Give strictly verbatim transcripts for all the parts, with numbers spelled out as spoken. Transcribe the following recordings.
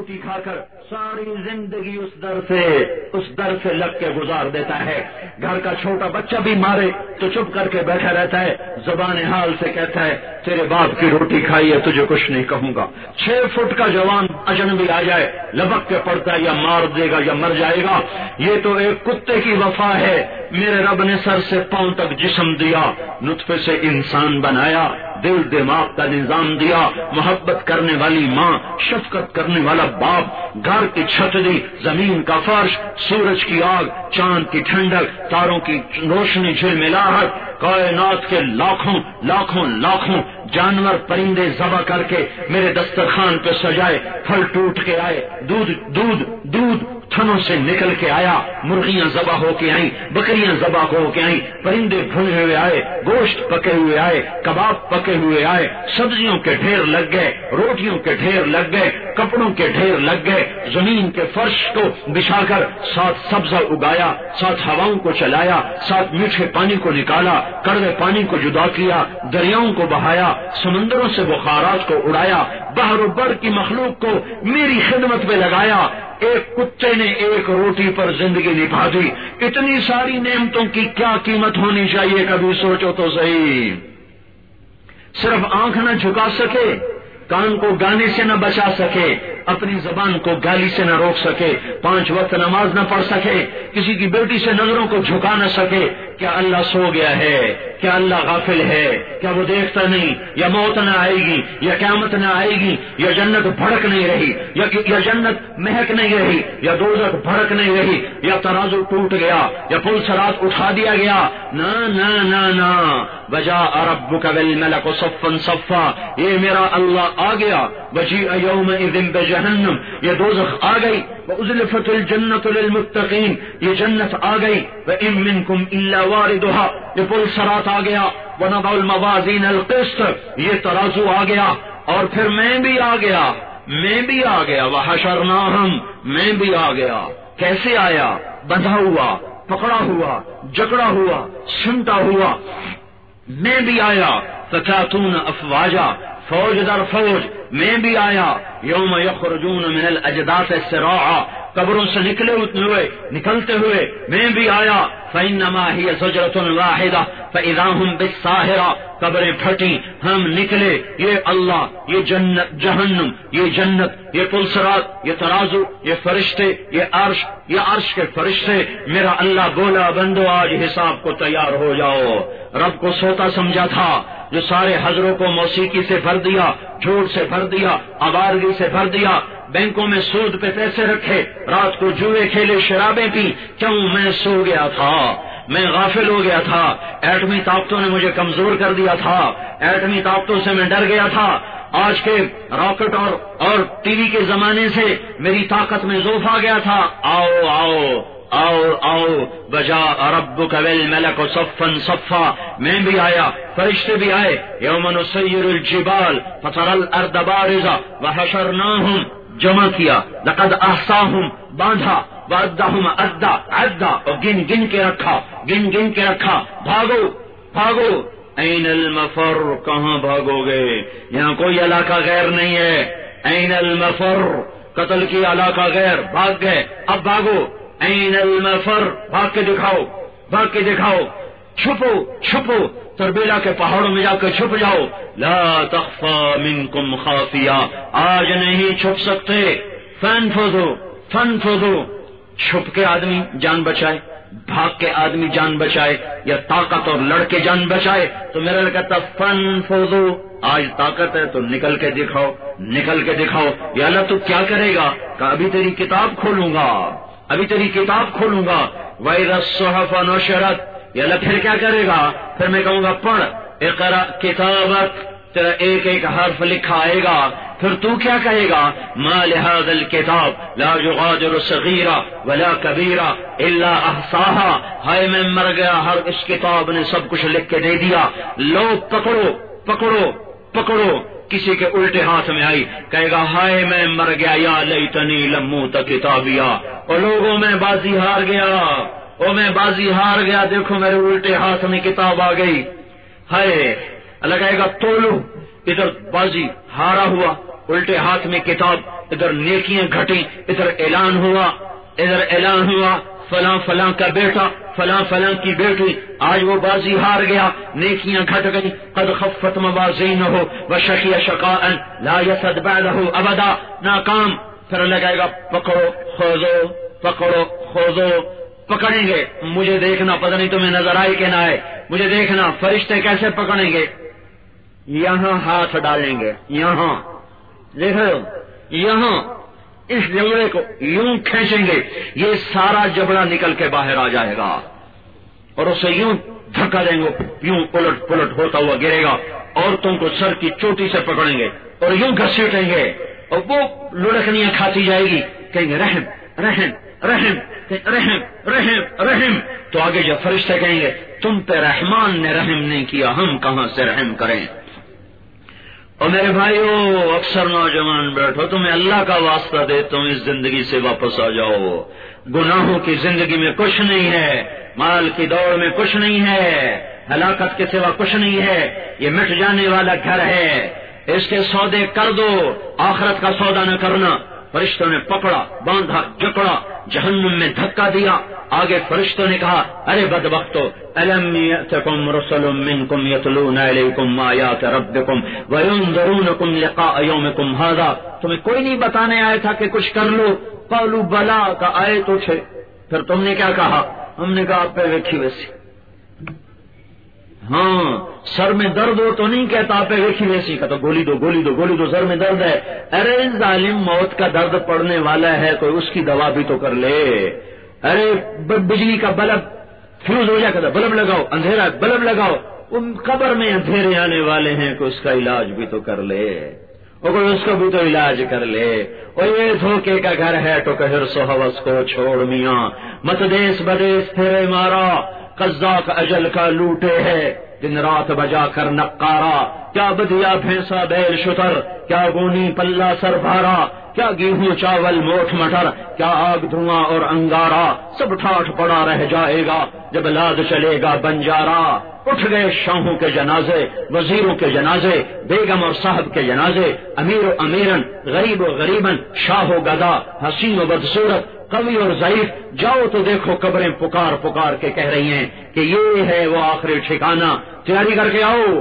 روٹی کھا کر ساری زندگی اس در سے اس در سے لگ کے گزار دیتا ہے. گھر کا چھوٹا بچہ بھی مارے تو چپ کر کے بیٹھا رہتا ہے, زبان حال سے کہتا ہے تیرے باپ کی روٹی کھائی ہے, تجھے کچھ نہیں کہوں گا. چھ فٹ کا جوان اجنبی آ جائے لبک کے پڑتا ہے, یا مار دے گا یا مر جائے گا. یہ تو ایک کتے کی وفا ہے. میرے رب نے سر سے پاؤں تک جسم دیا, نطفے سے انسان بنایا, دل دماغ کا نظام دیا, محبت کرنے والی ماں, شفقت کرنے والا باپ, گھر کی چھت دی, زمین کا فرش, سورج کی آگ, چاند کی ٹھنڈک, تاروں کی روشنی, جھلملاہٹ, کائنات کے لاکھوں لاکھوں لاکھوں جانور پرندے ذبح کر کے میرے دسترخوان پہ سجائے. پھل ٹوٹ کے آئے, دودھ دودھ دودھ تھنوں سے نکل کے آیا, مرغیاں ذبح ہو کے آئیں, بکریاں ذبح ہو کے آئیں, پرندے بھنے ہوئے آئے, گوشت پکے ہوئے آئے, کباب پکے ہوئے آئے, سبزیوں کے ڈھیر لگ گئے, روٹیوں کے ڈھیر لگ گئے, کپڑوں کے ڈھیر لگ گئے. زمین کے فرش کو بچھا کر ساتھ سبزہ اگایا, ساتھ ہواؤں کو چلایا, ساتھ میٹھے پانی کو نکالا, کڑوے پانی کو جدا کیا, دریاؤں کو بہایا, سمندروں سے بخارات کو اڑایا, بحر و بر کی مخلوق کو میری خدمت میں لگایا. ایک کتے نے ایک روٹی پر زندگی نبھا دی. اتنی ساری نعمتوں کی کیا قیمت ہونی چاہیے, کبھی سوچو تو صحیح. صرف آنکھ نہ جھکا سکے, کان کو گانے سے نہ بچا سکے, اپنی زبان کو گالی سے نہ روک سکے, پانچ وقت نماز نہ پڑھ سکے, کسی کی بیٹی سے نظروں کو جھکا نہ سکے. کیا اللہ سو گیا ہے؟ کیا اللہ غافل ہے؟ کیا وہ دیکھتا نہیں؟ یا موت نہ آئے گی, یا قیامت نہ آئے گی, یا جنت بھڑک نہیں رہی, یا یا جنت مہک نہیں رہی, یا دوزخ بھڑک نہیں رہی, یا ترازو ٹوٹ گیا, یا پل صراط اٹھا دیا گیا. نہ نہ نہ نہ وجاء ربک والملک صفا صفا, یہ میرا اللہ آ گیا. وجیء یومئذ بجہنم, یہ دوزخ آ گئی. وازلفت الجنت للمتقین, یہ جنت آ گئی. وان منکم الا واردها, یہ پل صراط آ گیا. ونضع الموازین القسط, یہ ترازو آ گیا. اور پھر میں بھی آ گیا, میں بھی آ گیا. وحشرناہم, میں بھی آ گیا. کیسے آیا؟ بندھا ہوا, پکڑا ہوا, جکڑا ہوا, سمٹا ہوا. میں بھی آیا. فتاتون افواجا, فوج در فوج, میں بھی آیا. یوم یخرجون من الاجداث سراعا, قبروں سے نکلے ہوئے نکلتے ہوئے میں بھی آیا. فإنما هي زجرة واحدة فإذا هم بالساهرة, قبریں پھٹی, ہم نکلے. یہ اللہ, یہ جنت, جہنم, یہ جنت, یہ پل صراط, یہ ترازو, یہ فرشتے, یہ عرش, یہ عرش کے فرشتے. میرا اللہ بولا بندو آج حساب کو تیار ہو جاؤ. رب کو سوتا سمجھا تھا, جو سارے حضروں کو موسیقی سے بھر دیا, جھوٹ سے بھر دیا, آوارگی سے بھر دیا, بینکوں میں سود پہ پیسے رکھے, رات کو جوئے کھیلے, شرابیں پی. کیوں؟ میں سو گیا تھا, میں غافل ہو گیا تھا. ایٹمی طاقتوں نے مجھے کمزور کر دیا تھا, ایٹمی طاقتوں سے میں ڈر گیا تھا. آج کے راکٹ اور اور ٹی وی کے زمانے سے میری طاقت میں ضعف آ گیا تھا. آؤ آؤ آؤ آؤ وجاء ربک والملک صفا صفا, میں بھی آیا, فرشتے بھی آئے. یوم نسیر الجبال فتری الارض بارزا وحشرناہم, جمع کیا. لقد احصاہم, باندھا. وعدہم عدا, عدا, اور گن گن کے رکھا, گن گن کے رکھا. بھاگو بھاگو. این المفر, کہاں بھاگو گے؟ یہاں کوئی علاقہ غیر نہیں ہے. این المفر, قتل کی علاقہ غیر, بھاگ گئے, اب بھاگو. این المفر, بھاگ کے دکھاؤ, بھاگ کے دکھاؤ. چھپو چھپو, تربیلا کے پہاڑوں میں جا کے چھپ جاؤ. لا تخفى منکم خافیہ, آج نہیں چھپ سکتے. فانفذو فانفذو, چھپ کے آدمی جان بچائے, بھاگ کے آدمی جان بچائے, یا طاقت اور لڑ کے جان بچائے. تو میرا کہتا فانفذو, آج طاقت ہے تو نکل کے دکھاؤ, نکل کے دکھاؤ. یا اللہ تو کیا کرے گا؟ کہ ابھی تیری کتاب کھولوں گا, ابھی تیری کتاب کھولوں گا. وَإِذَا الصُّحُفُ نُشِرَتْ, یا اللہ پھر کیا کرے گا؟ پھر میں کہوں گا پڑھ, اقرأ کتابک, تیرا ایک ایک حرف لکھا آئے گا. پھر تو کیا کہے گا؟ ما لهذا الكتاب لا يغادر صغيرة ولا كبيرة الا احصاها, ہائے میں مر گیا, ہر اس کتاب نے سب کچھ لکھ کے دے دیا. لو پکڑو پکڑو پکڑو. کسی کے الٹے ہاتھ میں آئی, کہے گا ہائے میں مر گیا, یا لیتنی لم اوت کتابیا, اور لوگوں میں بازی ہار گیا, او میں بازی ہار گیا, دیکھو میرے الٹے ہاتھ میں کتاب آ گئی. ہائے اللہ کہے گا تولو, ادھر بازی ہارا ہوا, الٹے ہاتھ میں کتاب، ادھر نیکیاں گھٹی، ادھر اعلان ہوا ادھر اعلان ہوا فلاں فلاں کا بیٹا، فلاں فلاں کی بیٹی، آج وہ بازی ہار گیا، نیکیاں گھٹ گئی، قد خفت موازینہ وشقی شقاء لا یسد بعدہ ابدا، ناکام۔ پھر لگائے گا پکڑو خوزو پکڑو خوزو، پکڑیں گے، مجھے دیکھنا، پتہ نہیں تمہیں نظر آئے کہ نہ آئے، مجھے دیکھنا فرشتے کیسے پکڑیں گے، یہاں ہاتھ ڈالیں گے، یہاں دیکھو، یہاں اس جبڑے کو یوں کھینچیں گے، یہ سارا جبڑا نکل کے باہر آ جائے گا، اور اسے یوں دھکا دیں گے، یوں پلٹ پلٹ ہوتا ہوا گرے گا، عورتوں کو سر کی چوٹی سے پکڑیں گے اور یوں گھسیٹیں گے، اور وہ لڑکنیاں کھاتی جائے گی، کہیں گے رحم رحم رحم رحم رحم رحم، تو آگے جب فرشتے کہیں گے تم پہ رحمان نے رحم نہیں کیا، ہم کہاں سے رحم کریں۔ اور میرے بھائیو، اکثر نوجوان بیٹھو، تمہیں اللہ کا واسطہ دے تم اس زندگی سے واپس آ جاؤ، گناہوں کی زندگی میں کچھ نہیں ہے، مال کی دوڑ میں کچھ نہیں ہے، ہلاکت کے سوا کچھ نہیں ہے، یہ مٹ جانے والا گھر ہے، اس کے سودے کر دو، آخرت کا سودا نہ کرنا۔ فرشتوں نے پکڑا، باندھا، جکڑا، جہنم میں دھکا دیا، آگے فرشتوں نے کہا ارے بدبختو، الم یأتکم رسل منکم یتلون علیکم آیات ربکم وینذرونکم لقاء یومکم ھذا، تمہیں کوئی نہیں بتانے آیا تھا کہ کچھ کر لو؟ قالوا بلا، کا آئے تو تھے، پھر تم نے کیا کہا؟ ہم نے کہا آپ پہ ویکھی ویسی، ہاں سر میں درد ہو تو نہیں کہتا آپ ویکھی ویسی کا، تو گولی دو گولی دو گولی دو، سر میں درد ہے، ارے ظالم موت کا درد پڑنے والا ہے کوئی اس کی دوا بھی تو کر لے، ارے بجلی کا بلب فیوز ہو جائے گا، بلب لگاؤ، اندھیرا بلب لگاؤ، ان قبر میں اندھیرے آنے والے ہیں کوئی اس کا علاج بھی تو کر لے، اور کوئی اس کو بھی تو علاج کر لے، اور یہ دھوکے کا گھر ہے تو کہ حرص و ہوس کو چھوڑ میاں، مت دیس بدیس پھرے مارا، قزاق اجل کا لوٹے ہے، دن رات بجا کر نقارا، کیا بدیا بھینسا بیل شتر، کیا گونی پلہ سر بھارا، کیا گیہوں چاول موٹھ مٹر، کیا آگ دھواں اور انگارا، سب ٹھاٹھ پڑا رہ جائے گا جب لاد چلے گا بنجارا۔ اٹھ گئے شاہوں کے جنازے، وزیروں کے جنازے، بیگم اور صاحب کے جنازے، امیر و امیرن، غریب و غریبن، شاہ و گدا، حسین و بدصورت، قوی اور ضعیف، جاؤ تو دیکھو قبریں پکار پکار کے کہہ رہی ہیں کہ یہ ہے وہ آخری ٹھکانہ، تیاری کر کے آؤ۔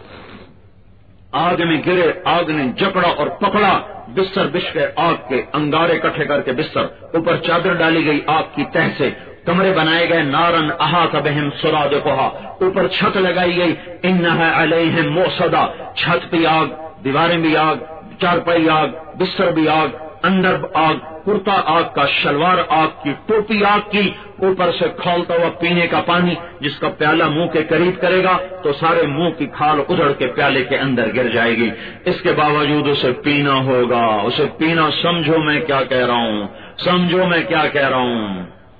آگ میں گرے، آگ نے جکڑا اور پکڑا، بستر بچھ گئے آگ کے، انگارے اکٹھے کر کے بستر، اوپر چادر ڈالی گئی آگ کی تہ سے، کمرے بنائے گئے، نارن احاط بہم سرادقھا، اوپر چھت لگائی گئی، انھا علیہم موصدا، چھت بھی آگ، دیواریں بھی آگ، چارپائی آگ، بستر بھی آگ، اندر آگ، کرتا آگ کا، شلوار آگ کی، ٹوپی آگ کی، اوپر سے کھولتا ہوا پینے کا پانی، جس کا پیالہ منہ کے قریب کرے گا تو سارے منہ کی کھال ادھڑ کے پیالے کے اندر گر جائے گی، اس کے باوجود اسے پینا ہوگا، اسے پینا، سمجھو میں کیا کہہ رہا ہوں، سمجھو میں کیا کہہ رہا ہوں،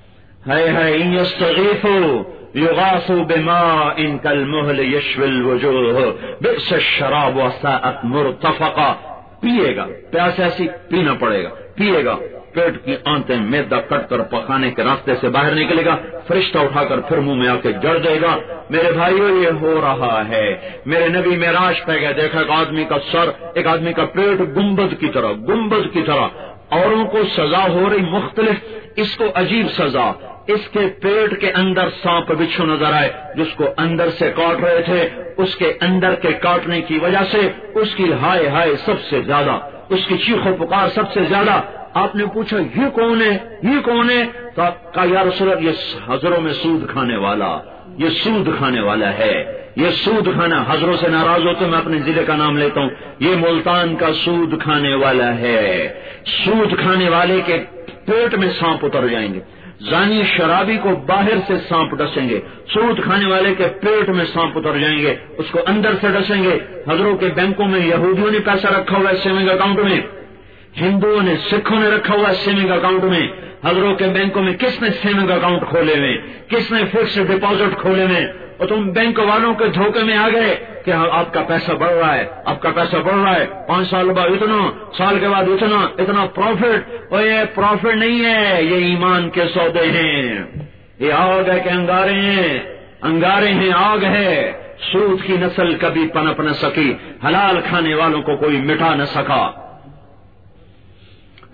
ہے ہے ان یستغیثوا یغاثوا بماء کالمہل یشوی الوجوہ بئس الشراب وساءت مرتفقا، پیے گا، پیاس ایسی پینا پڑے گا، پیے گا، پیٹ کی آنتیں میدا کٹ کر پخانے کے راستے سے باہر نکلے گا، فرشتہ اٹھا کر پھر منہ میں آ کے جڑ دے گا۔ میرے بھائیو یہ ہو رہا ہے، میرے نبی معراج پہ گئے، دیکھا ایک آدمی کا سر، ایک آدمی کا پیٹ گنبد کی طرح، گنبد کی طرح، اوروں کو سزا ہو رہی مختلف، اس کو عجیب سزا، اس کے پیٹ کے اندر سانپ بچھو نظر آئے، جس کو اندر سے کاٹ رہے تھے، اس کے اندر کے کاٹنے کی وجہ سے اس کی ہائے ہائے سب سے زیادہ، اس کی چیخ و پکار سب سے زیادہ۔ آپ نے پوچھا یہ کون ہے، یہ کون ہے؟ تو آپ کہا یا رسول اللہ، یہ حضروں میں سود کھانے والا، یہ سود کھانے والا ہے، یہ سود کھانا، حضروں سے ناراض ہو تو میں اپنے ضلع کا نام لیتا ہوں، یہ ملتان کا سود کھانے والا ہے۔ سود کھانے والے کے پیٹ میں سانپ اتر جائیں گے، زانی شرابی کو باہر سے سانپ ڈسیں گے، سود کھانے والے کے پیٹ میں سانپ اتر جائیں گے، اس کو اندر سے ڈسیں گے۔ حضروں کے بینکوں میں یہودیوں نے پیسہ رکھا ہوا ہے سیونگ اکاؤنٹ میں، ہندوؤں نے، سکھوں نے رکھا ہوا ہے سیونگ اکاؤنٹ میں۔ حضروں کے بینکوں میں کس نے سیونگ اکاؤنٹ کھولے ہوئے، کس نے فکسڈ ڈپازٹ کھولے ہوئے، اور تم بینک والوں کے دھوکے میں آ گئے کہ آپ کا پیسہ بڑھ رہا ہے، آپ کا پیسہ بڑھ رہا ہے، پانچ سال بعد اتنا، سال کے بعد اتنا، اتنا پروفٹ۔ اور یہ پروفٹ نہیں ہے، یہ ایمان کے سودے ہیں، یہ آگ ہے کہ انگارے ہیں، انگارے ہیں، آگ ہے۔ سود کی نسل کبھی پنپ نہ سکی، حلال کھانے والوں کو کوئی مٹا نہ سکا۔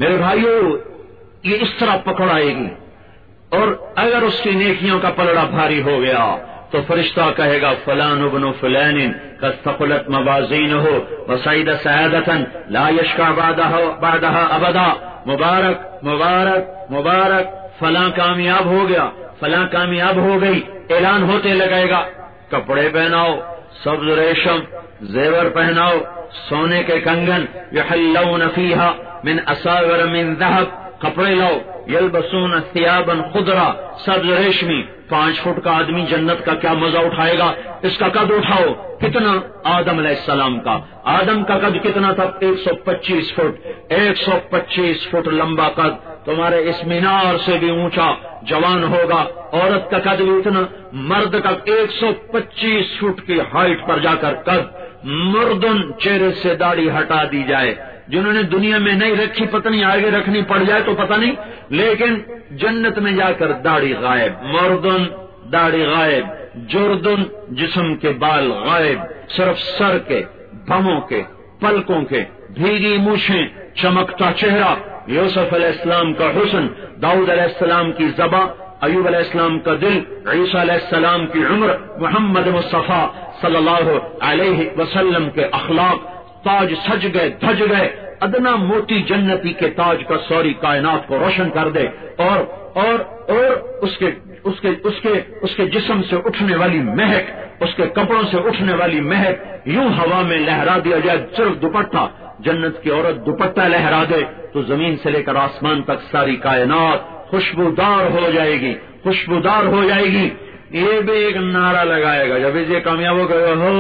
میرے بھائیوں یہ اس طرح پکڑ آئے گی، اور اگر اس کی نیکیوں کا پلڑا بھاری ہو گیا تو فرشتہ کہے گا فلان ابن فلان قد ثقلت موازینہ وسعید سعادۃ لا یشقى بعدها بعدها ابدا، مبارک مبارک مبارک، فلاں کامیاب ہو گیا، فلاں کامیاب ہو گئی، اعلان ہوتے لگے گا، کپڑے پہناؤ، سبز ریشم زیور پہناؤ، سونے کے کنگن، یحلون فیہا من اساور من ذہب، کپڑے لاؤ، یلبسون ثیابا خضرا، سبز ریشمی، پانچ فٹ کا آدمی جنت کا کیا مزہ اٹھائے گا، اس کا قد اٹھاؤ، کتنا؟ آدم علیہ السلام کا، آدم کا قد کتنا تھا؟ ایک سو پچیس فٹ، ایک سو پچیس فٹ لمبا قد، تمہارے اس مینار سے بھی اونچا جوان ہوگا، عورت کا قد بھی اتنا، مرد کا ایک سو پچیس فٹ کی ہائٹ پر جا کر قد، مردن چہرے سے داڑھی ہٹا دی جائے، جنہوں نے دنیا میں نہیں رکھی پتہ نہیں آگے رکھنی پڑ جائے تو پتہ نہیں، لیکن جنت میں جا کر داڑھی غائب، مردن داڑھی غائب، جردن جسم کے بال غائب، صرف سر کے، بھموں کے، پلکوں کے، بھیگی مونچھیں، چمکتا چہرہ، یوسف علیہ السلام کا حسن، داؤد علیہ السلام کی زبان، ایوب علیہ السلام کا دل، عیسیٰ علیہ السلام کی عمر، محمد مصطفیٰ صلی اللہ علیہ وسلم کے اخلاق، تاج سج گئے دھج گئے، ادنا موٹی جنتی کے تاج کا سوری کائنات کو روشن کر دے، اور اور اور اس کے اس کے اس کے اس کے جسم سے اٹھنے والی مہک، اس کے کپڑوں سے اٹھنے والی مہک یوں ہوا میں لہرا دیا جائے، صرف دوپٹہ، جنت کی عورت دوپٹہ لہرا دے تو زمین سے لے کر آسمان تک ساری کائنات خوشبودار ہو جائے گی، خوشبودار ہو جائے گی۔ یہ بھی ایک نعرہ لگائے گا جب یہ کامیاب ہو گئے، ہو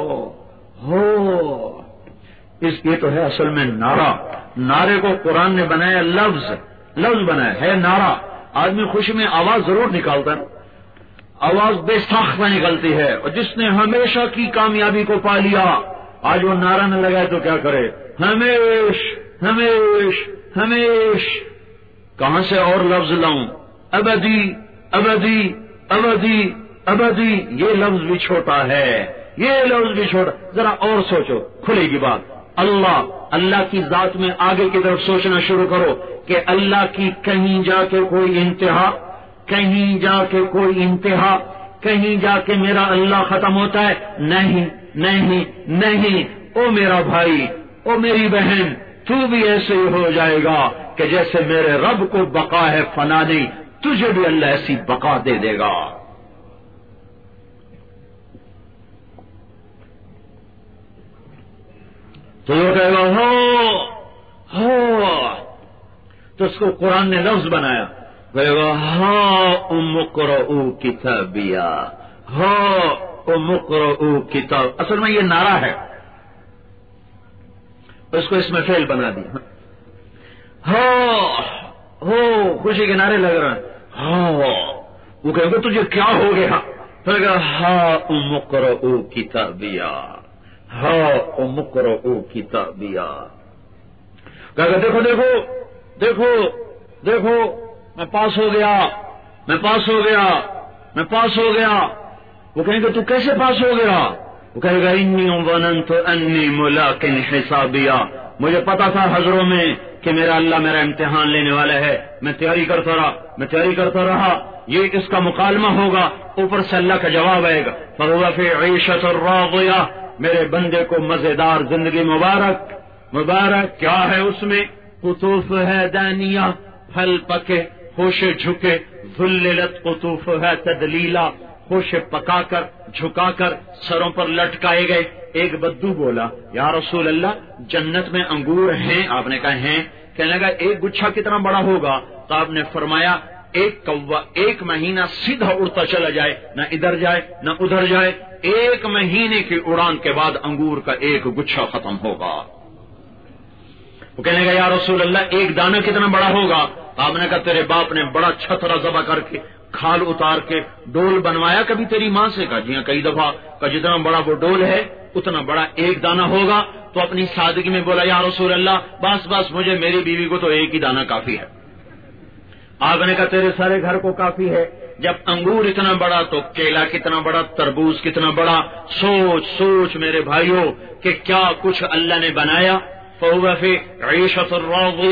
ہو اس یہ تو ہے اصل میں نعرہ، نعرے کو قرآن نے بنایا لفظ، لفظ بنایا ہے نعرہ، آدمی خوشی میں آواز ضرور نکالتا ہے، آواز بے ساختہ نکلتی ہے، اور جس نے ہمیشہ کی کامیابی کو پا لیا آج وہ نعرہ نہ لگائے تو کیا کرے، ہمیش ہمیش ہمیش، کہاں سے اور لفظ لاؤں، ابدی ابدی ابدی ابدی، یہ لفظ بھی چھوٹا ہے، یہ لفظ بھی چھوٹا، ذرا اور سوچو کھلے گی بات، اللہ اللہ کی ذات میں آگے کی طرف سوچنا شروع کرو کہ اللہ کی کہیں جا کے کوئی انتہا، کہیں جا کے کوئی انتہا، کہیں جا کے میرا اللہ ختم ہوتا ہے، نہیں نہیں نہیں، او میرا بھائی، او میری بہن، تو بھی ایسے ہی ہو جائے گا کہ جیسے میرے رب کو بقا ہے فنا نہیں، تجھے بھی اللہ ایسی بقا دے دے گا۔ تو وہ کہے گا ہو ہو، تو اس کو قرآن نے لفظ بنایا، کہے گا ہاں امقرؤ کتابیا، ہاں امقرؤ کتاب، اصل میں یہ نعرہ ہے، اس کو اس میں فعل بنا دیا، ہو ہو، خوشی کے نعرے لگ رہے ہیں، ہاں، وہ کہے گا تجھے کیا ہو گیا، کہے گا ہاں امقرؤ کتابیا، ہاں امقرؤ کتابیا، کہے گا دیکھو دیکھو دیکھو دیکھو میں پاس ہو گیا، میں پاس ہو گیا، میں پاس ہو گیا، وہ کہیں گے تو کیسے پاس ہو گیا، وہ کہے گا انی ظننت انی ملاق حسابیا، مجھے پتا تھا حضروں میں کہ میرا اللہ میرا امتحان لینے والا ہے، میں تیاری کرتا رہا میں تیاری کرتا رہا، یہ اس کا مکالمہ ہوگا، اوپر سے اللہ کا جواب آئے گا، فہو فی عیشۃ راضیہ، میرے بندے کو مزیدار زندگی مبارک، مبارک کیا ہے اس میں، قطوف ہے دانیہ، پھل پکے، خوشے جھکے، ذللت قطوف ہے تدلیلا، خوشے پکا کر جھکا کر سروں پر لٹکائے گئے۔ ایک بدو بولا یا رسول اللہ جنت میں انگور ہیں؟ آپ نے کہا ہیں، کہنے لگا ایک گچھا کتنا بڑا ہوگا؟ تو آپ نے فرمایا ایک کوا ایک مہینہ سیدھا اڑتا چلا جائے، نہ ادھر جائے نہ ادھر جائے، ایک مہینے کی اڑان کے بعد انگور کا ایک گچھا ختم ہوگا۔ وہ کہنے لگا یا رسول اللہ ایک دانہ کتنا بڑا ہوگا؟ آپ نے کہا تیرے باپ نے بڑا چھترا ذبح کر کے کھال اتار کے ڈول بنوایا کبھی تیری ماں سے؟ کہا جی ہاں کئی دفعہ۔ کا جتنا بڑا وہ ڈول ہے اتنا بڑا ایک دانہ ہوگا۔ تو اپنی سادگی میں بولا یا رسول اللہ بس بس مجھے میری بیوی کو تو ایک ہی دانہ کافی ہے۔ آپ نے کہا تیرے سارے گھر کو کافی ہے۔ جب انگور اتنا بڑا تو کیلا کتنا بڑا، تربوز کتنا بڑا۔ سوچ سوچ میرے بھائیوں کہ کیا کچھ اللہ نے بنایا۔ فَهُوَ فِي عِيشَةٍ رَاضِيَةٍ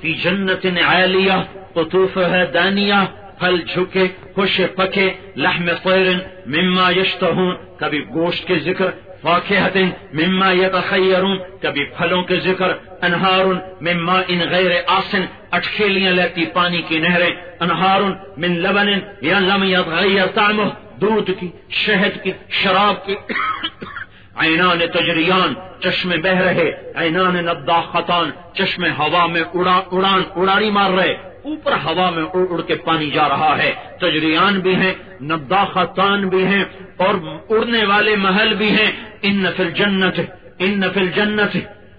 فی جنت عالیہ قطوفها دانیہ، پھل جھکے خوش پکے، لحم طیر مما یشتہون، کبھی گوشت کے ذکر، فاکہۃ مما یتخیرون، کبھی پھلوں کے ذکر، انہار من ماء غیر آسن، اٹکھیلیاں لیتی پانی کی نہریں، انہار من لبن یا لم یتغیر طعمہ، دودھ کی، شہد کی، شراب کی، عینان تجریان، چشمے بہ رہے، عینان نضاختان، چشمے ہوا میں اڑا اڑان اڑاری مار رہے، اوپر ہوا میں اڑ اڑ کے پانی جا رہا ہے، تجریان بھی ہیں، نضاختان بھی ہیں، اور اڑنے والے محل بھی ہیں۔ ان فی الجنت ان فی الجنت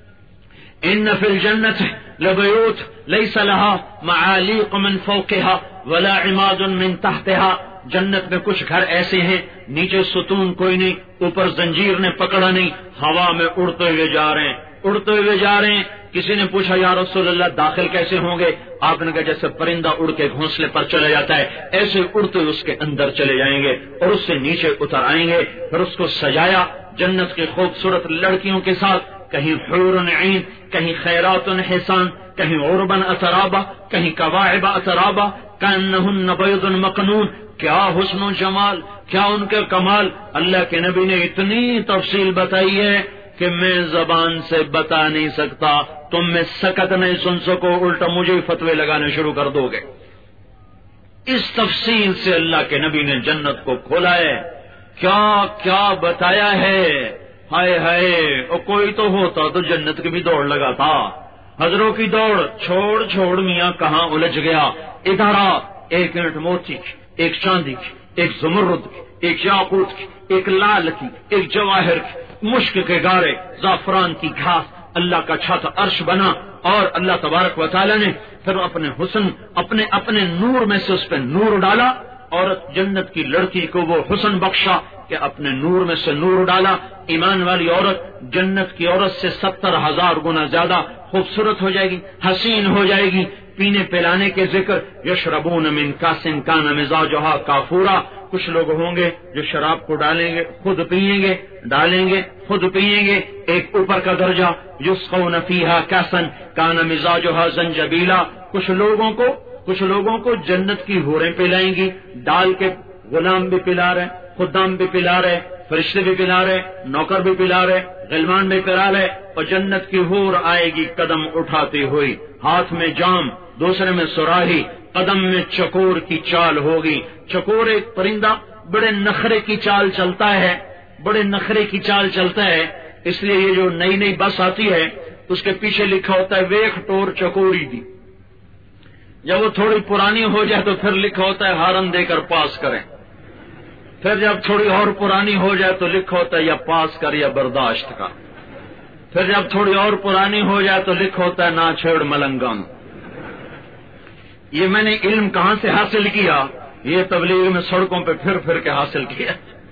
ان فی الجنت لبیوت لیس لها معالیق من فوقها ولا عماد من تحتها، جنت میں کچھ گھر ایسے ہیں نیچے ستون کوئی نہیں، اوپر زنجیر نے پکڑا نہیں، ہوا میں اڑتے ہوئے جا رہے ہیں اڑتے ہوئے جا رہے ہیں۔ کسی نے پوچھا یا رسول اللہ داخل کیسے ہوں گے؟ آپ نے کہا جیسے پرندہ اڑ کے گھونسلے پر چلا جاتا ہے ایسے اڑتے اس کے اندر چلے جائیں گے اور اس سے نیچے اتر آئیں گے۔ پھر اس کو سجایا جنت کی خوبصورت لڑکیوں کے ساتھ، کہیں حور عین، کہیں خیرات حسان، کہیں عربا اترابا، کہیں کواعب اترابا، کانہن بیض مکنون، کیا حسن و جمال، کیا ان کے کمال۔ اللہ کے نبی نے اتنی تفصیل بتائی ہے کہ میں زبان سے بتا نہیں سکتا، تم میں سکت نہیں سن سکو، الٹا مجھے فتوے لگانے شروع کر دو گے۔ اس تفصیل سے اللہ کے نبی نے جنت کو کھولا ہے، کیا کیا بتایا ہے، ہائے ہائے۔ اور کوئی تو ہوتا تو جنت کی بھی دوڑ لگاتا، حضروں کی دوڑ چھوڑ چھوڑ میاں کہاں الجھ گیا۔ ادھر آ، ایک اینٹ موتی کی، ایک چاندی کی، ایک زمرد کی، ایک یاقوت کی، ایک لال کی، ایک جواہر کی، مشک کے گارے، زعفران کی گھاس، اللہ کا چھت عرش بنا، اور اللہ تبارک و تعالی نے پھر اپنے حسن اپنے اپنے نور میں سے اس پہ نور ڈالا، عورت جنت کی لڑکی کو وہ حسن بخشا کہ اپنے نور میں سے نور ڈالا۔ ایمان والی عورت جنت کی عورت سے ستر ہزار گنا زیادہ خوبصورت ہو جائے گی، حسین ہو جائے گی۔ پینے پلانے کے ذکر، یشربون من کاس کان مزاجھا کافورا، کچھ لوگ ہوں گے جو شراب کو ڈالیں گے خود پیئیں گے، ڈالیں گے خود پیئیں گے۔ ایک اوپر کا درجہ، یسقون فیہا کاسا کان مزاجھا زنجبیلا، کچھ لوگوں کو کچھ لوگوں کو جنت کی حوریں پلائیں گی، ڈال کے، غلام بھی پلا رہے، خدام بھی پلا رہے، فرشتے بھی پلا رہے، نوکر بھی پلا رہے، غلمان بھی پلا رہے، اور جنت کی حور آئے گی قدم اٹھاتی ہوئی، ہاتھ میں جام، دوسرے میں سراہی، قدم میں چکور کی چال ہوگی۔ چکور ایک پرندہ بڑے نخرے کی چال چلتا ہے، بڑے نخرے کی چال چلتا ہے، اس لیے یہ جو نئی نئی بس آتی ہے اس کے پیچھے لکھا ہوتا ہے ویخ ٹور چکوری دی، جب وہ تھوڑی پرانی ہو جائے تو پھر لکھا ہوتا ہے ہارن دے کر پاس کریں، پھر جب تھوڑی اور پرانی ہو جائے تو لکھا ہوتا ہے یا پاس کر یا برداشت کا، پھر جب تھوڑی اور پرانی ہو جائے تو لکھا ہوتا ہے نا چھیڑ ملنگان۔ یہ میں نے علم کہاں سے حاصل کیا؟ یہ تبلیغ میں سڑکوں پہ پھر پھر کے حاصل کیا،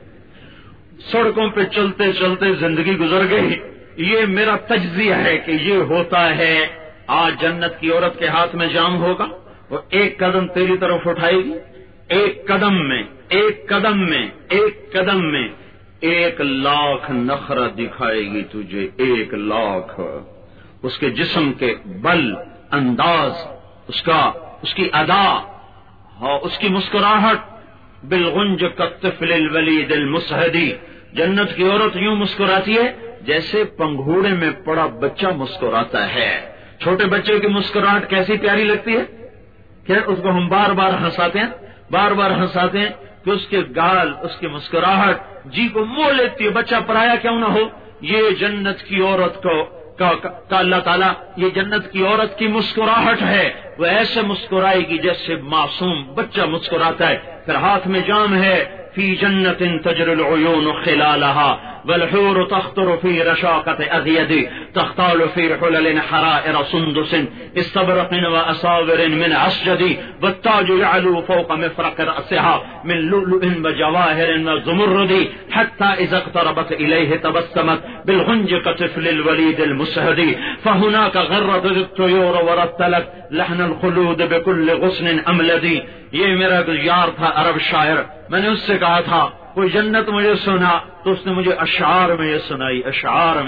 سڑکوں پہ چلتے چلتے زندگی گزر گئی۔ یہ میرا تجزیہ ہے کہ یہ ہوتا ہے۔ آج جنت کی عورت کے ہاتھ میں جام ہوگا، وہ ایک قدم تیری طرف اٹھائے گی، ایک قدم میں ایک قدم میں ایک قدم میں ایک لاکھ نخرہ دکھائے گی تجھے، ایک لاکھ۔ اس کے جسم کے بل، انداز، اس کا اس کی ادا، اس کی مسکراہٹ، بالغنج کالطفل الولید المسہدی، جنت کی عورت یوں مسکراتی ہے جیسے پنگھوڑے میں پڑا بچہ مسکراتا ہے۔ چھوٹے بچے کی مسکراہٹ کیسی پیاری لگتی ہے کہ اس کو ہم بار بار ہنساتے ہیں بار بار ہنساتے ہیں کہ اس کے گال، اس کی مسکراہٹ جی کو موہ لیتی ہے، بچہ پرایا کیوں نہ ہو۔ یہ جنت کی عورت کو کا, کا اللہ تعالیٰ، یہ جنت کی عورت کی مسکراہٹ ہے، وہ ایسے مسکرائے گی جیسے معصوم بچہ مسکراتا ہے۔ پھر ہاتھ میں جام ہے، فی جنت تجری العیون خلالها والحور تخطر فی رشاقت اذید تختال فی حلل حرائر سندس استبرق واساور من عسجد والتاج يعلو فوق مفرق رأسها من لؤلؤ وجواهر وزمرد حتى اذا اقتربت الیہ تبسمت بالغنج كطفل الولید المسہدی فهناك غرد الطیور ورتلت لحن الخلود بكل غصن املدی۔ یہ میرا یار تھا عرب شاعر، میں نے اس سے کہا تھا کوئی جنت مجھے سنا تو اس نے مجھے اشعار میں یہ سنائی، اشعار میں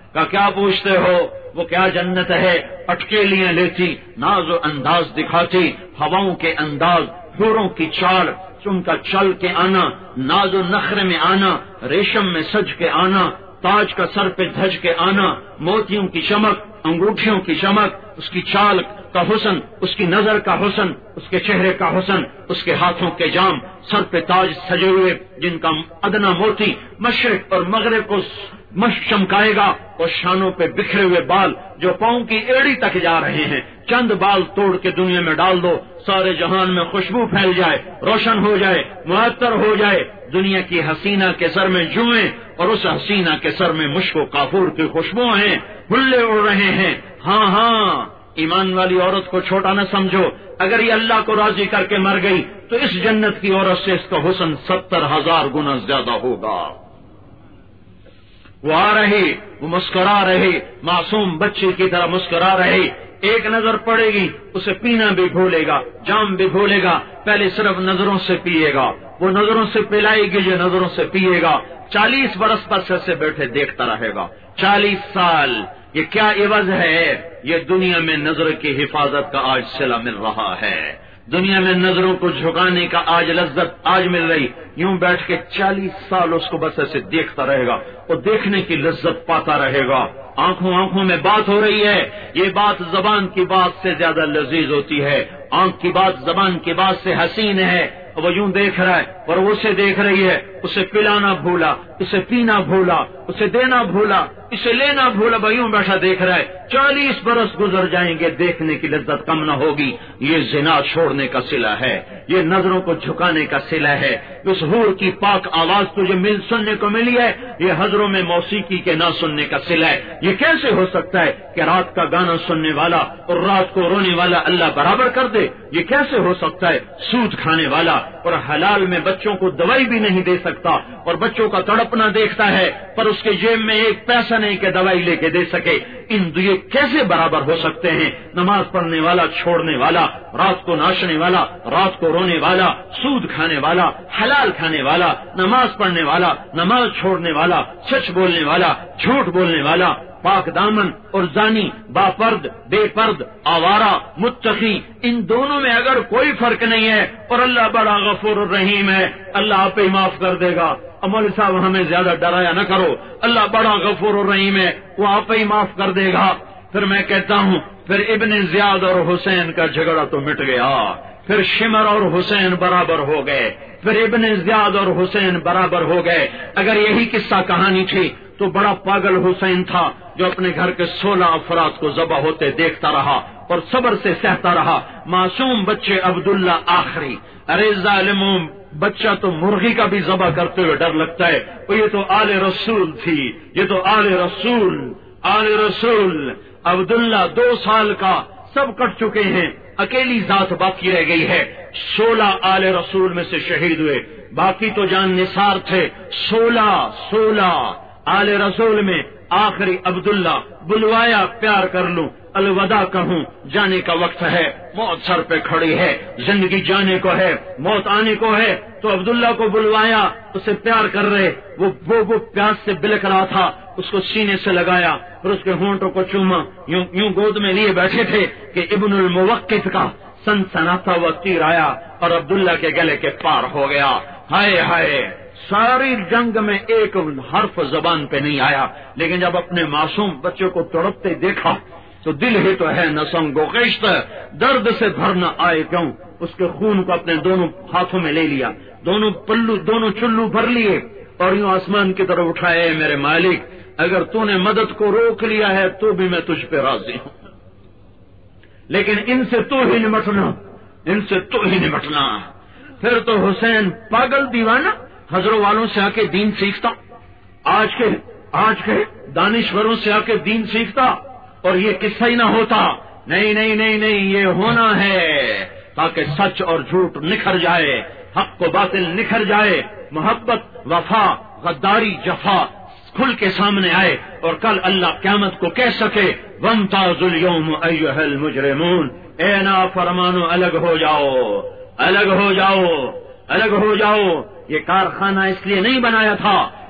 کہا کیا پوچھتے ہو؟ وہ کیا جنت ہے، اٹکیلیاں لیتی، ناز و انداز دکھاتی، ہواؤں کے انداز، حوروں کی چال، ان کا چل کے آنا، ناز و نخرے میں آنا، ریشم میں سج کے آنا، تاج کا سر پہ دھج کے آنا، موتیوں کی چمک، انگوٹھیوں کی چمک، اس کی چال کا حسن، اس کی نظر کا حسن، اس کے چہرے کا حسن، اس کے ہاتھوں کے جام، سر پہ تاج سجے ہوئے جن کا ادنا موتی مشرق اور مغرب کو مش چمکائے گا، اور شانوں پہ بکھرے ہوئے بال جو پاؤں کی ایڑی تک جا رہے ہیں، چند بال توڑ کے دنیا میں ڈال دو، سارے جہان میں خوشبو پھیل جائے، روشن ہو جائے، معطر ہو جائے، دنیا کی حسینہ کے سر میں جوئیں اور اس حسینہ کے سر میں مشک و کافور کی خوشبو ہیں، ہلے اڑ رہے ہیں۔ ہاں ہاں، ایمان والی عورت کو چھوٹا نہ سمجھو، اگر یہ اللہ کو راضی کر کے مر گئی تو اس جنت کی عورت سے اس کا حسن ستر ہزار گنا زیادہ ہوگا۔ وہ آ رہی، وہ مسکرا رہی، معصوم بچے کی طرح مسکرا رہی، ایک نظر پڑے گی اسے پینا بھی بھولے گا، جام بھی بھولے گا، پہلے صرف نظروں سے پیے گا، وہ نظروں سے پلائے گی جو نظروں سے پیے گا، چالیس برس پر سے بیٹھے دیکھتا رہے گا، چالیس سال۔ یہ کیا عوض ہے؟ یہ دنیا میں نظر کی حفاظت کا آج صلہ مل رہا ہے، دنیا میں نظروں کو جھکانے کا آج لذت آج مل رہی، یوں بیٹھ کے چالیس سال اس کو بس ایسے دیکھتا رہے گا اور دیکھنے کی لذت پاتا رہے گا، آنکھوں آنکھوں میں بات ہو رہی ہے، یہ بات زبان کی بات سے زیادہ لذیذ ہوتی ہے، آنکھ کی بات زبان کی بات سے حسین ہے، وہ یوں دیکھ رہا ہے اور وہ اسے دیکھ رہی ہے، اسے پلانا بھولا، اسے پینا بھولا، اسے دینا بھولا، اسے لینا بھولا، وہ یوں بیٹھا دیکھ رہا ہے، چالیس برس گزر جائیں گے دیکھنے کی لذت کم نہ ہوگی۔ یہ زنا چھوڑنے کا صلہ ہے، یہ نظروں کو جھکانے کا صلہ ہے، اس حور کی پاک آواز تجھے مل سننے کو ملی ہے، یہ حضروں میں موسیقی کے نہ سننے کا صلہ ہے۔ یہ کیسے ہو سکتا ہے کہ رات کا گانا سننے والا اور رات کو رونے والا اللہ برابر کر دے؟ یہ کیسے ہو سکتا ہے سود کھانے والا اور حلال میں بچوں کو دوائی بھی نہیں دے سکتا اور بچوں کا تڑپنا دیکھتا ہے پر اس کے جیب میں ایک پیسہ نہیں کہ دوائی لے کے دے سکے؟ ان یہ کیسے برابر ہو سکتے ہیں؟ نماز پڑھنے والا، چھوڑنے والا، رات کو ناچنے والا، رات کو رونے والا، سود کھانے والا، حلال کھانے والا، نماز پڑھنے والا، نماز چھوڑنے والا، سچ بولنے والا، جھوٹ بولنے والا، پاک دامن اور زانی، باپرد، بے پرد، آوارہ، متقی، ان دونوں میں اگر کوئی فرق نہیں ہے اور اللہ بڑا غفور الرحیم ہے، اللہ آپ ہی معاف کر دے گا۔ امول صاحب ہمیں زیادہ ڈرایا نہ کرو، اللہ بڑا غفور الرحیم ہے، وہ آپ ہی معاف کر دے گا۔ پھر میں کہتا ہوں پھر ابن زیاد اور حسین کا جھگڑا تو مٹ گیا، پھر شمر اور حسین برابر ہو گئے، پھر ابن زیاد اور حسین برابر ہو گئے۔ اگر یہی قصہ کہانی تھی تو بڑا پاگل حسین تھا جو اپنے گھر کے سولہ افراد کو ذبح ہوتے دیکھتا رہا اور صبر سے سہتا رہا۔ معصوم بچے عبداللہ آخری، ارے ظالموں، بچہ تو مرغی کا بھی ذبح کرتے ہوئے ڈر لگتا ہے، اور یہ تو آل رسول تھی، یہ تو آل رسول، آل رسول۔ عبداللہ دو سال کا، سب کٹ چکے ہیں، اکیلی ذات باقی رہ گئی ہے۔ سولہ آل رسول میں سے شہید ہوئے، باقی تو جان نثار تھے۔ سولہ سولہ آل رسول میں آخری عبداللہ، بلوایا پیار کر لوں، الوداع کہوں، جانے کا وقت ہے، موت سر پہ کھڑی ہے، زندگی جانے کو ہے، موت آنے کو ہے، تو عبداللہ کو بلوایا، اسے پیار کر رہے، وہ وہ, وہ پیاس سے بلک رہا تھا، اس کو سینے سے لگایا، پھر اس کے ہونٹوں کو چوما، یوں یوں گود میں لیے بیٹھے تھے کہ ابن الموقف کا سن سناتا ہوا تیر آیا اور عبداللہ کے گلے کے پار ہو گیا۔ ہائے ہائے، ساری جنگ میں ایک حرف زبان پہ نہیں آیا، لیکن جب اپنے معصوم بچے کو تڑپتے دیکھا تو دل ہی تو ہے نہ سنگ و خشت، درد سے بھرنا آئے کیوں؟ اس کے خون کو اپنے دونوں ہاتھوں میں لے لیا، دونوں پلو دونوں چلو بھر لیے اور یوں آسمان کی طرف اٹھائے، میرے مالک اگر تو نے مدد کو روک لیا ہے تو بھی میں تجھ پہ راضی ہوں، لیکن ان سے تو ہی نمٹنا، ان سے تو ہی نمٹنا۔ پھر تو حسین پاگل دیوانہ حضروں والوں سے آ کے دین سیکھتا، آج کے آج کے دانشوروں سے آ کے دین سیکھتا اور یہ قصہ ہی نہ ہوتا۔ نہیں نہیں نہیں نہیں، یہ ہونا ہے تاکہ سچ اور جھوٹ نکھر جائے، حق و باطل نکھر جائے، محبت، وفا، غداری، جفا کھل کے سامنے آئے اور کل اللہ قیامت کو کہہ سکے وَامْتَازُوا الْيَوْمَ أَيُّهَا الْمُجْرِمُونَ، اے نافرمانو الگ ہو جاؤ، الگ ہو جاؤ، الگ ہو جاؤ۔ یہ کارخانہ اس لیے نہیں بنایا تھا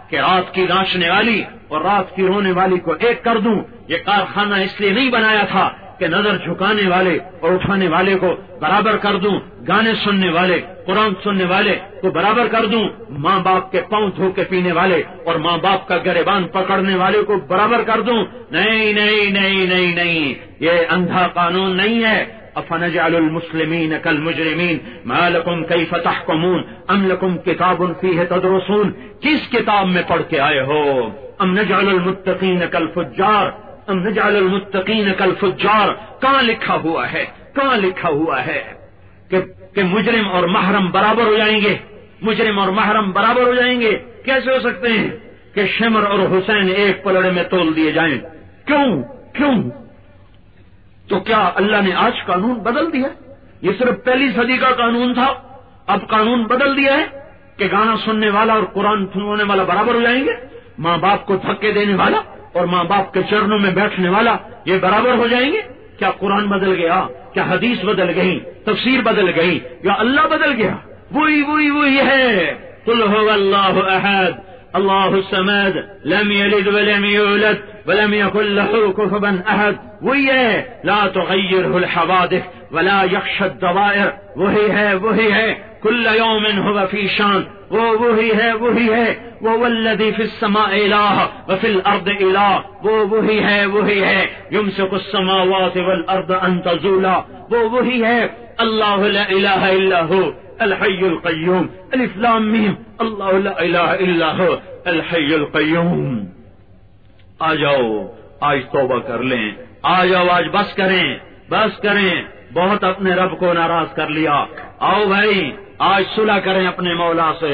کہ رات کی ناچنے والی اور رات کی رونے والی کو ایک کر دوں. یہ کارخانہ اس لیے نہیں بنایا تھا کہ نظر جھکانے والے اور اٹھانے والے کو برابر کر دوں, گانے سننے والے, قرآن سننے والے کو برابر کر دوں, ماں باپ کے پاؤں دھو کے پینے والے اور ماں باپ کا گریبان پکڑنے والے کو برابر کر دوں. نہیں نہیں نہیں نہیں نہیں, یہ اندھا قانون نہیں ہے. افنجعل المسلمین کالمجرمین ما لکم کیف تحکمون ام لکم کتاب فیہ تدرسون. کس کتاب میں پڑھ کے آئے ہو؟ ام نجعل المتقین کالفجار ام نجعل المتقین کالفجار. کہاں لکھا ہوا ہے, کہاں لکھا ہوا ہے کہ, کہ مجرم اور محرم برابر ہو جائیں گے؟ مجرم اور محرم برابر ہو جائیں گے کیسے ہو سکتے ہیں کہ شمر اور حسین ایک پلڑے میں تول دیے جائیں؟ کیوں کیوں؟ تو کیا اللہ نے آج قانون بدل دیا؟ یہ صرف پہلی صدی کا قانون تھا, اب قانون بدل دیا ہے کہ گانا سننے والا اور قرآن سننے والا برابر ہو جائیں گے, ماں باپ کو دھکے دینے والا اور ماں باپ کے چرنوں میں بیٹھنے والا یہ برابر ہو جائیں گے؟ کیا قرآن بدل گیا؟ کیا حدیث بدل گئی؟ تفسیر بدل گئی؟ یا اللہ بدل گیا؟ وہی وہی وہی ہے. قل هو اللہ احد اللہ الصمد لم یلد ولم یولد ولم یکن له کفوا احد. وہی ہے. لا تغیرہ الحوادث ولا یخشى الدوائر. وہی ہے وہی ہے. کل یوم هو فی شان. وہ وہی ہے وہی ہے. وہ والذی فی السماء الہ وفی الارض الہ. وہ وہی ہے وہی ہے. یمسک السماوات والارض ان تزولا. وہ وہی ہے. اللہ لا الہ الا هو الحی القیوم. الف لام میم. اللہ لا الہ الا هو الحی القیوم. آ جاؤ آج توبہ کر لیں. آ جاؤ آج بس کریں بس کریں. بہت اپنے رب کو ناراض کر لیا. آؤ بھائی آج صلح کریں اپنے مولا سے.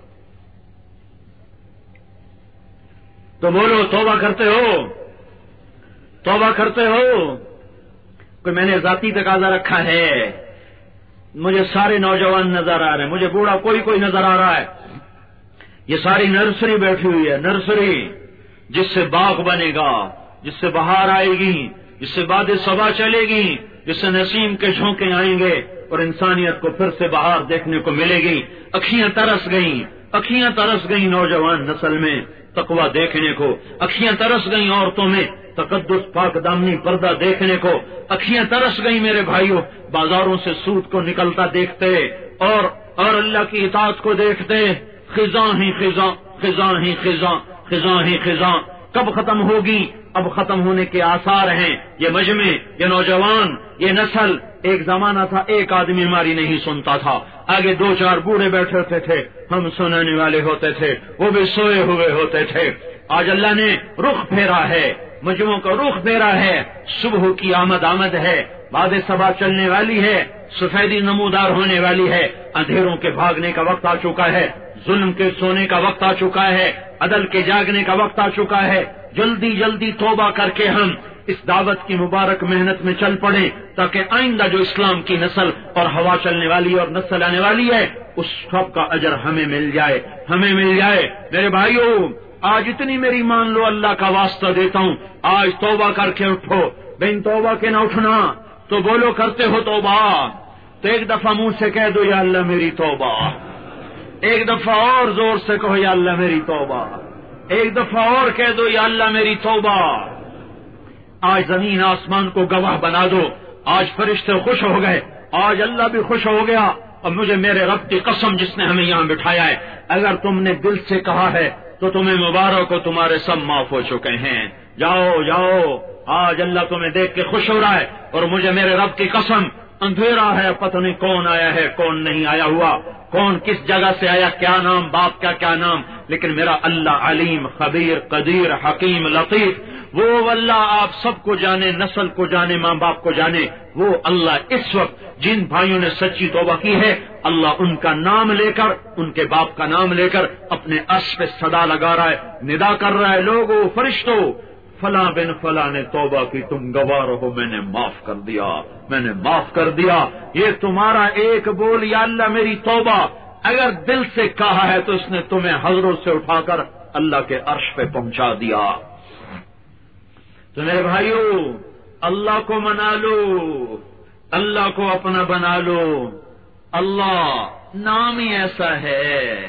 تو بولو توبہ کرتے ہو؟ توبہ کرتے ہو؟ کوئی میں نے ذاتی تقاضا رکھا ہے؟ مجھے سارے نوجوان نظر آ رہے ہیں, مجھے بوڑھا کوئی کوئی نظر آ رہا ہے. یہ ساری نرسری بیٹھی ہوئی ہے, نرسری جس سے باغ بنے گا, جس سے بہار آئے گی, جس سے باد صبا چلے گی, جس سے نسیم کے جھونکے آئیں گے اور انسانیت کو پھر سے بہار دیکھنے کو ملے گی. اکھیاں ترس گئیں, اکھیاں ترس گئیں نوجوان نسل میں تقویٰ دیکھنے کو. اکھیاں ترس گئیں عورتوں میں تقدس پاک دامنی پردہ دیکھنے کو. اکھیاں ترس گئیں میرے بھائیوں بازاروں سے سود کو نکلتا دیکھتے اور اور اللہ کی اطاعت کو دیکھتے. خزاں ہی خزاں خزاں ہی خزاں خزاں ہی خزاں. کب ختم ہوگی؟ اب ختم ہونے کے آثار ہیں. یہ مجمع, یہ نوجوان, یہ نسل. ایک زمانہ تھا ایک آدمی ہماری نہیں سنتا تھا, آگے دو چار بوڑھے بیٹھے ہوتے تھے, ہم سنانے والے ہوتے تھے, وہ بھی سوئے ہوئے ہوتے تھے. آج اللہ نے رخ پھیرا ہے, مجموعوں کا رخ پھیرا ہے. صبح کی آمد آمد ہے, باد صبا چلنے والی ہے, سفیدی نمودار ہونے والی ہے. اندھیروں کے بھاگنے کا وقت آ چکا ہے, ظلم کے سونے کا وقت آ چکا ہے, عدل کے جاگنے کا وقت آ چکا ہے. جلدی جلدی توبہ کر کے ہم اس دعوت کی مبارک محنت میں چل پڑیں تاکہ آئندہ جو اسلام کی نسل اور ہوا چلنے والی اور نسل آنے والی ہے اس سب کا اجر ہمیں مل جائے, ہمیں مل جائے. میرے بھائیوں آج اتنی میری مان لو, اللہ کا واسطہ دیتا ہوں, آج توبہ کر کے اٹھو. بین توبہ کے نہ اٹھنا تو بولو کرتے ہو توبہ, تو ایک دفعہ منہ سے کہہ دو یا اللہ میری توبہ. ایک دفعہ اور زور سے کہو یا اللہ میری توبہ. ایک دفعہ اور کہہ دو یا اللہ میری توبہ. آج زمین آسمان کو گواہ بنا دو. آج فرشتے خوش ہو گئے, آج اللہ بھی خوش ہو گیا. اور مجھے میرے رب کی قسم جس نے ہمیں یہاں بٹھایا ہے, اگر تم نے دل سے کہا ہے تو تمہیں مبارک ہو, تمہارے سب معاف ہو چکے ہیں. جاؤ جاؤ, آج اللہ تمہیں دیکھ کے خوش ہو رہا ہے. اور مجھے میرے رب کی قسم اندھیرا ہے, پتہ نہیں کون آیا ہے کون نہیں آیا ہوا, کون کس جگہ سے آیا, کیا نام باپ کا کیا نام, لیکن میرا اللہ علیم خبیر قدیر حکیم لطیف, وہ اللہ آپ سب کو جانے, نسل کو جانے, ماں باپ کو جانے. وہ اللہ اس وقت جن بھائیوں نے سچی توبہ کی ہے, اللہ ان کا نام لے کر, ان کے باپ کا نام لے کر اپنے عرش پہ صدا لگا رہا ہے, ندا کر رہا ہے, لوگوں فرشتوں فلاں بن فلاں نے توبہ کی, تم گوار ہو, میں نے معاف کر دیا, میں نے معاف کر دیا. یہ تمہارا ایک بول یا اللہ میری توبہ اگر دل سے کہا ہے تو اس نے تمہیں حضروں سے اٹھا کر اللہ کے عرش پہ پہنچا دیا. تو میرے بھائیو اللہ کو منا لو, اللہ کو اپنا بنا لو. اللہ نام ہی ایسا ہے,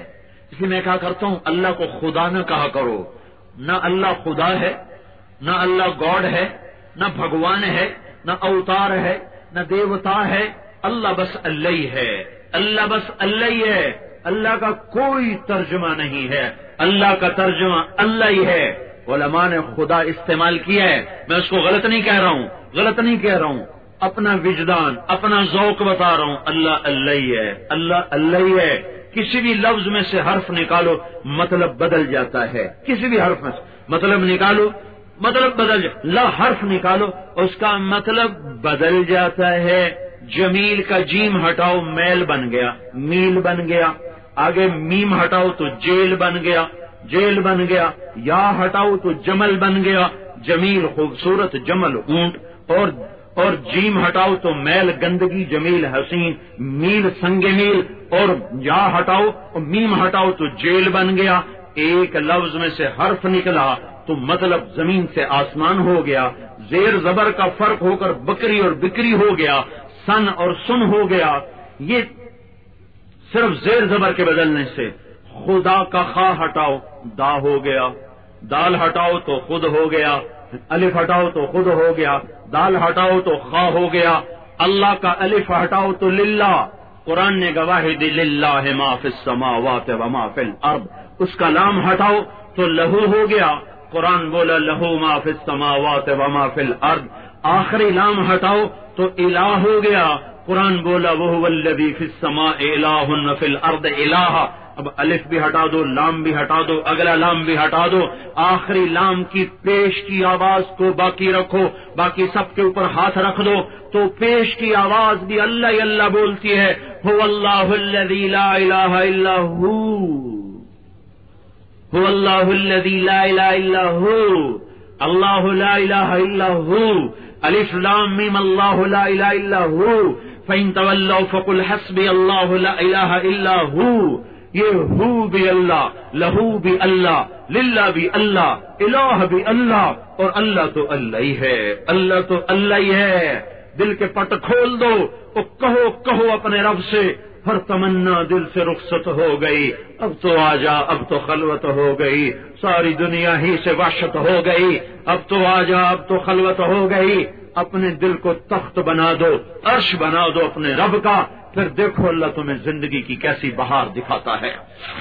اس لیے میں کہا کرتا ہوں اللہ کو خدا نہ کہا کرو، نہ اللہ خدا ہے، نہ اللہ گاڈ ہے، نہ بھگوان ہے، نہ اوتار ہے، نہ دیوتا ہے، اللہ بس اللہ ہی ہے، اللہ بس اللہ ہی ہے، اللہ کا کوئی ترجمہ نہیں ہے، اللہ کا ترجمہ اللہ ہی ہے۔ علماء نے خدا استعمال کیا ہے، میں اس کو غلط نہیں کہہ رہا ہوں، غلط نہیں کہہ رہا ہوں، اپنا وجدان اپنا ذوق بتا رہا ہوں، اللہ اللہ ہی ہے، اللہ اللہ ہی ہے۔ کسی بھی لفظ میں سے حرف نکالو مطلب بدل جاتا ہے، کسی بھی حرف میں سے مطلب نکالو مطلب بدل جاتا، لا حرف نکالو اس کا مطلب بدل جاتا ہے۔ جمیل کا جیم ہٹاؤ میل بن گیا، میل بن گیا، آگے میم ہٹاؤ تو جیل بن گیا، جیل بن گیا، یا ہٹاؤ تو جمل بن گیا، جمیل خوبصورت، جمل اونٹ، اور اور جیم ہٹاؤ تو میل گندگی، جمیل حسین، میل سنگ میل، اور یا ہٹاؤ اور میم ہٹاؤ تو جیل بن گیا۔ ایک لفظ میں سے حرف نکلا تو مطلب زمین سے آسمان ہو گیا، زیر زبر کا فرق ہو کر بکری اور بکری ہو گیا، سن اور سن ہو گیا۔ یہ صرف زیر زبر کے بدلنے سے۔ خدا کا خا ہٹاؤ دا ہو گیا، دال ہٹاؤ تو خود ہو گیا، الف ہٹاؤ تو خود ہو گیا، دال ہٹاؤ تو خا ہو گیا، اللہ کا الف ہٹاؤ تو للہ، قرآن نے گواہی دی للہ ما فی السماوات و ما فی الارض، اس کا لام ہٹاؤ تو لہو ہو گیا، قرآن بولا لہو ما فی السماوات و ما فی الارض، آخری لام ہٹاؤ تو الہ ہو گیا، قرآن بولا وہو الذی فی السماء الہ و فی الارض الہ۔ اب الف بھی ہٹا دو، لام بھی ہٹا دو، اگلا لام بھی ہٹا دو، آخری لام کی پیش کی آواز کو باقی رکھو، باقی سب کے اوپر ہاتھ رکھ دو تو پیش کی آواز بھی اللہ ہی اللہ بولتی ہے۔ هو اللہ الذی لا الہ الا ہو، هو اللہ الذی لا الہ الا ہو، اللہ لا الہ الا ہو، الف لام میم اللہ لا الہ الا ہو، فإن تولوا فقل حسبی اللہ لا الہ الا ہو۔ یہ ہو بھی اللہ، لہو بھی اللہ، للہ بھی اللہ، الہ بھی اللہ، اور اللہ تو اللہ ہی ہے، اللہ تو اللہ ہی ہے۔ دل کے پٹ کھول دو اور کہو کہو اپنے رب سے، ہر تمنا دل سے رخصت ہو گئی، اب تو آجا، اب تو خلوت ہو گئی، ساری دنیا ہی سے وحشت ہو گئی، اب تو آجا، اب تو خلوت ہو گئی، اپنے دل کو تخت بنا دو، عرش بنا دو اپنے رب کا، پھر دیکھو اللہ تمہیں زندگی کی کیسی بہار دکھاتا ہے۔